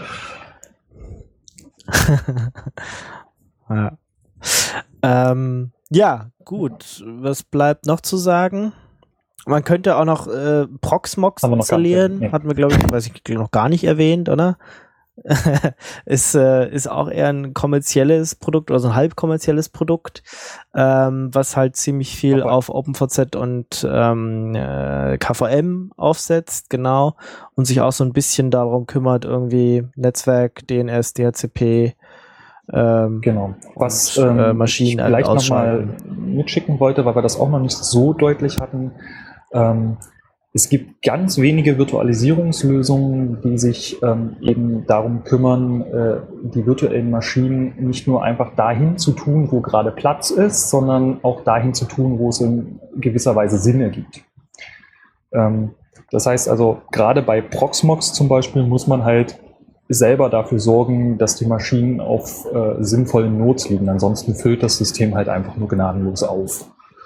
ja. Ähm, ja, gut. Was bleibt noch zu sagen? Man könnte auch noch äh, Proxmox installieren. Nee. Hatten wir, glaube ich, weiß ich, noch gar nicht erwähnt, oder? ist, äh, ist auch eher ein kommerzielles Produkt oder so ein halb kommerzielles Produkt, ähm, was halt ziemlich viel okay. auf OpenVZ und ähm, äh, K V M aufsetzt, genau, und sich auch so ein bisschen darum kümmert, irgendwie Netzwerk, D N S, D H C P, ähm, genau, was und, äh, ähm, Maschinen ich vielleicht nochmal mitschicken wollte, weil wir das auch noch nicht so deutlich hatten. Ähm, Es gibt ganz wenige Virtualisierungslösungen, die sich ähm, eben darum kümmern, äh, die virtuellen Maschinen nicht nur einfach dahin zu tun, wo gerade Platz ist, sondern auch dahin zu tun, wo es in gewisser Weise Sinn ergibt. Ähm, das heißt also, gerade bei Proxmox zum Beispiel muss man halt selber dafür sorgen, dass die Maschinen auf äh, sinnvollen Nodes liegen. Ansonsten füllt das System halt einfach nur gnadenlos auf.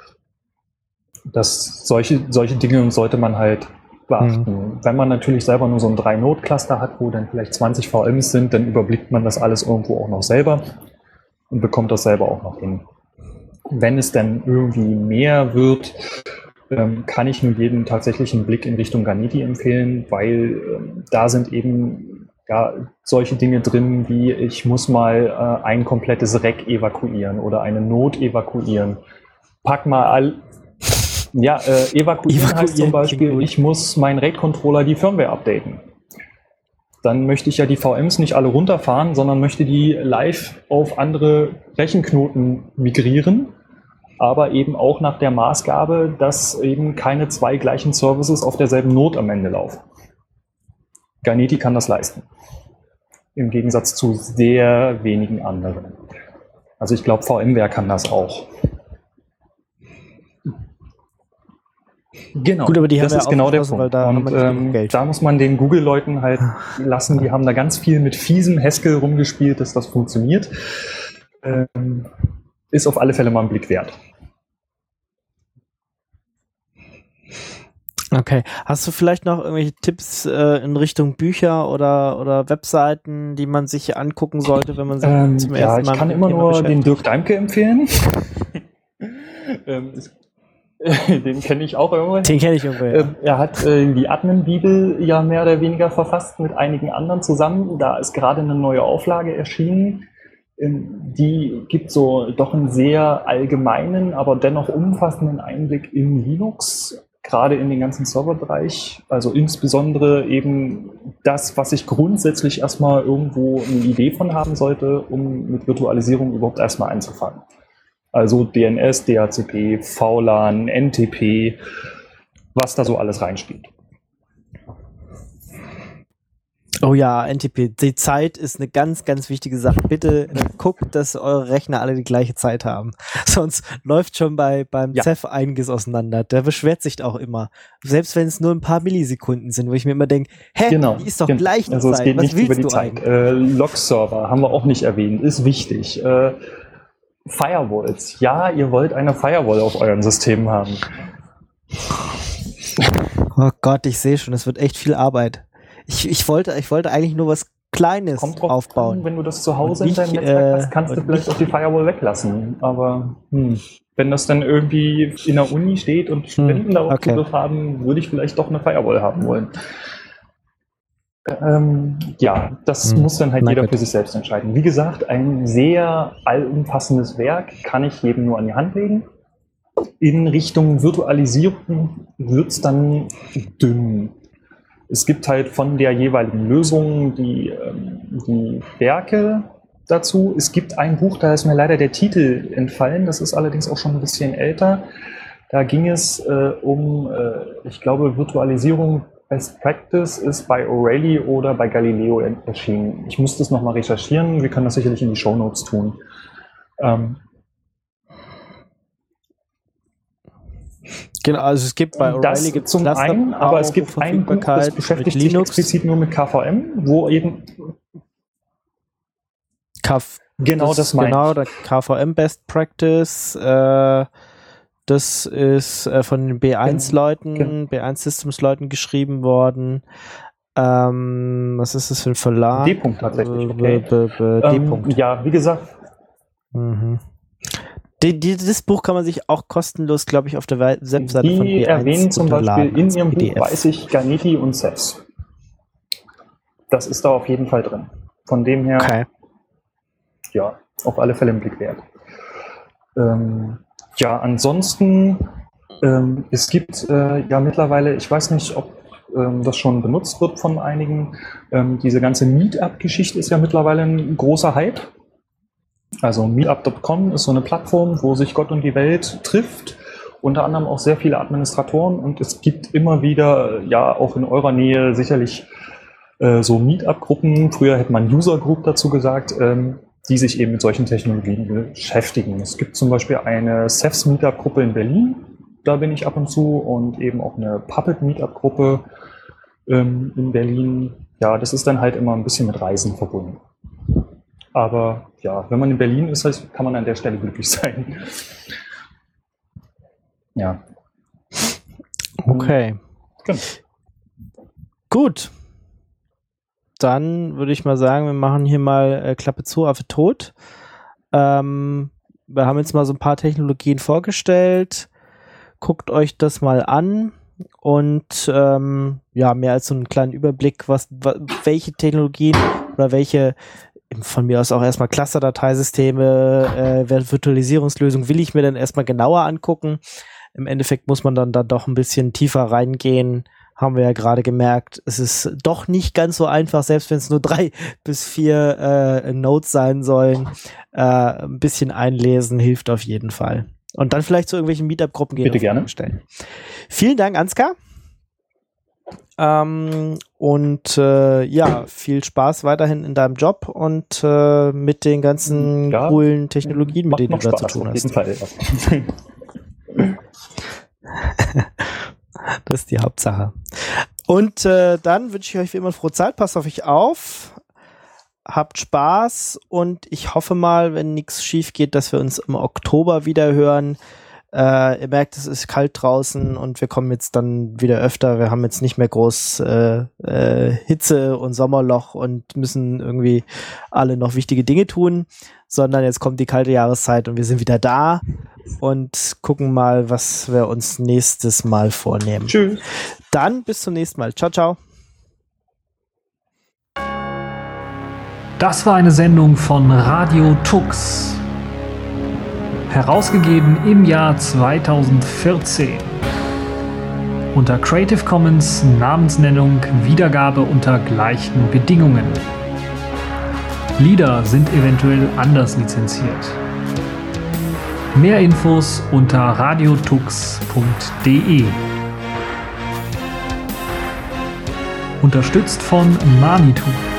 Das, solche, solche Dinge sollte man halt beachten. Mhm. Wenn man natürlich selber nur so ein drei Node Cluster hat, wo dann vielleicht zwanzig V Ms sind, dann überblickt man das alles irgendwo auch noch selber und bekommt das selber auch noch hin. Wenn es dann irgendwie mehr wird, ähm, kann ich nur jedem tatsächlich einen Blick in Richtung Ganeti empfehlen, weil ähm, da sind eben ja, solche Dinge drin, wie ich muss mal äh, ein komplettes Rack evakuieren oder eine Node evakuieren. Pack mal all Ja, äh, evakuieren, evakuieren heißt zum Beispiel, ich muss meinen RAID-Controller die Firmware updaten. Dann möchte ich ja die V Ms nicht alle runterfahren, sondern möchte die live auf andere Rechenknoten migrieren, aber eben auch nach der Maßgabe, dass eben keine zwei gleichen Services auf derselben Node am Ende laufen. Ganeti kann das leisten. Im Gegensatz zu sehr wenigen anderen. Also ich glaube, VMware kann das auch. Genau, Gut, aber die das haben ist ja genau der Punkt. Da, und ähm, da muss man den Google-Leuten halt lassen, die haben da ganz viel mit fiesem Haskell rumgespielt, dass das funktioniert. Ähm, ist auf alle Fälle mal ein Blick wert. Okay. Hast du vielleicht noch irgendwelche Tipps äh, in Richtung Bücher oder, oder Webseiten, die man sich angucken sollte, wenn man sich ähm, zum ja, ersten Mal ich kann mit immer dem Thema nur beschäftigt? den Dirk Daimke empfehlen. ähm, ist Den kenne ich auch irgendwo. Den kenne ich irgendwo, ja. Er hat äh, die Admin-Bibel ja mehr oder weniger verfasst mit einigen anderen zusammen. Da ist gerade eine neue Auflage erschienen. Die gibt so doch einen sehr allgemeinen, aber dennoch umfassenden Einblick in Linux, gerade in den ganzen Serverbereich. Also insbesondere eben das, was ich grundsätzlich erstmal irgendwo eine Idee von haben sollte, um mit Virtualisierung überhaupt erstmal anzufangen. Also D N S, D H C P, V LAN, N T P, was da so alles reinspielt. Oh ja, N T P. Die Zeit ist eine ganz, ganz wichtige Sache. Bitte guckt, dass eure Rechner alle die gleiche Zeit haben. Sonst läuft schon bei beim ja. Ceph einiges auseinander. Der beschwert sich auch immer. Selbst wenn es nur ein paar Millisekunden sind, wo ich mir immer denke, hä, genau. die ist doch genau. gleich also Zeit. Es geht Was nicht willst über die du Zeit. Äh, Log-Server haben wir auch nicht erwähnt, ist wichtig. Äh, Firewalls. Ja, ihr wollt eine Firewall auf euren Systemen haben. Oh Gott, ich sehe schon, es wird echt viel Arbeit. Ich, ich, wollte, ich wollte eigentlich nur was Kleines Kommt drauf aufbauen. An, wenn du das zu Hause nicht, in deinem Netzwerk hast, kannst äh, du vielleicht auch die Firewall weglassen. Aber hm, wenn das dann irgendwie in der Uni steht und Studenten hm, darauf okay. Zugriff haben, würde ich vielleicht doch eine Firewall haben wollen. Ähm, ja, das hm. muss dann halt Na jeder gut. für sich selbst entscheiden. Wie gesagt, ein sehr allumfassendes Werk kann ich jedem nur an die Hand legen. In Richtung Virtualisierung wird es dann dünn. Es gibt halt von der jeweiligen Lösung die, ähm, die Werke dazu. Es gibt ein Buch, da ist mir leider der Titel entfallen, das ist allerdings auch schon ein bisschen älter. Da ging es äh, um, äh, ich glaube, Virtualisierung Best Practice ist bei O'Reilly oder bei Galileo erschienen. Ich muss das nochmal recherchieren, wir können das sicherlich in die Shownotes tun. Ähm, Genau, also es gibt bei O'Reilly das zum einen, aber es gibt ein Buch, das beschäftigt sich explizit nur mit K V M, wo eben Kf genau das, das meine genau, ich. der K V M Best Practice, äh, das ist äh, von den B eins Leuten, genau. B eins Systems Leuten geschrieben worden. Ähm, was ist das für ein Verlag? D-Punkt tatsächlich, okay. B, B, B, D-Punkt. Ähm, ja, wie gesagt. Mhm. Die, die, das Buch kann man sich auch kostenlos, glaube ich, auf der Webseite die von B eins erwähnen zum Beispiel in ihrem P D F. Buch, weiß ich, Ganeti und Ceph. Das ist da auf jeden Fall drin. Von dem her, okay. ja, auf alle Fälle im Blick wert. Ähm, ja, ansonsten, ähm, es gibt äh, ja mittlerweile, ich weiß nicht, ob ähm, das schon benutzt wird von einigen, ähm, diese ganze Meetup-Geschichte ist ja mittlerweile ein großer Hype. Also meetup Punkt com ist so eine Plattform, wo sich Gott und die Welt trifft, unter anderem auch sehr viele Administratoren, und es gibt immer wieder, ja auch in eurer Nähe sicherlich äh, so Meetup-Gruppen, früher hätte man User Group dazu gesagt, ähm, die sich eben mit solchen Technologien beschäftigen. Es gibt zum Beispiel eine Cephs Meetup-Gruppe in Berlin, da bin ich ab und zu, und eben auch eine Puppet Meetup-Gruppe ähm, in Berlin. Ja, das ist dann halt immer ein bisschen mit Reisen verbunden. Aber ja, wenn man in Berlin ist, kann man an der Stelle glücklich sein. Ja. Okay. Genau. Gut. Dann würde ich mal sagen, wir machen hier mal äh, Klappe zu, Affe tot. Ähm, wir haben jetzt mal so ein paar Technologien vorgestellt. Guckt euch das mal an und ähm, ja, mehr als so einen kleinen Überblick, was, was welche Technologien oder welche von mir aus auch erstmal Cluster-Dateisysteme, äh, Virtualisierungslösungen will ich mir dann erstmal genauer angucken. Im Endeffekt muss man dann da doch ein bisschen tiefer reingehen. Haben wir ja gerade gemerkt, es ist doch nicht ganz so einfach, selbst wenn es nur drei bis vier äh, Nodes sein sollen. Äh, ein bisschen einlesen hilft auf jeden Fall. Und dann vielleicht zu irgendwelchen Meetup-Gruppen gehen. Bitte gerne. Stellen. Vielen Dank, Ansgar. Ähm, und äh, ja, viel Spaß weiterhin in deinem Job und äh, mit den ganzen ja, coolen Technologien, mit denen du da zu tun hast. Auf jeden Fall. Das ist die Hauptsache. Und äh, dann wünsche ich euch wie immer frohe Zeit, passt auf euch auf, habt Spaß und ich hoffe mal, wenn nichts schief geht, dass wir uns im Oktober wieder hören. Äh, ihr merkt, es ist kalt draußen und wir kommen jetzt dann wieder öfter. Wir haben jetzt nicht mehr groß äh, äh, Hitze und Sommerloch und müssen irgendwie alle noch wichtige Dinge tun, sondern jetzt kommt die kalte Jahreszeit und wir sind wieder da und gucken mal, was wir uns nächstes Mal vornehmen. Tschüss. Dann bis zum nächsten Mal. Ciao, ciao. Das war eine Sendung von Radio Tux. Herausgegeben im Jahr zweitausendvierzehn. Unter Creative Commons Namensnennung Wiedergabe unter gleichen Bedingungen. Lieder sind eventuell anders lizenziert. Mehr Infos unter radiotux punkt de. Unterstützt von Manitou.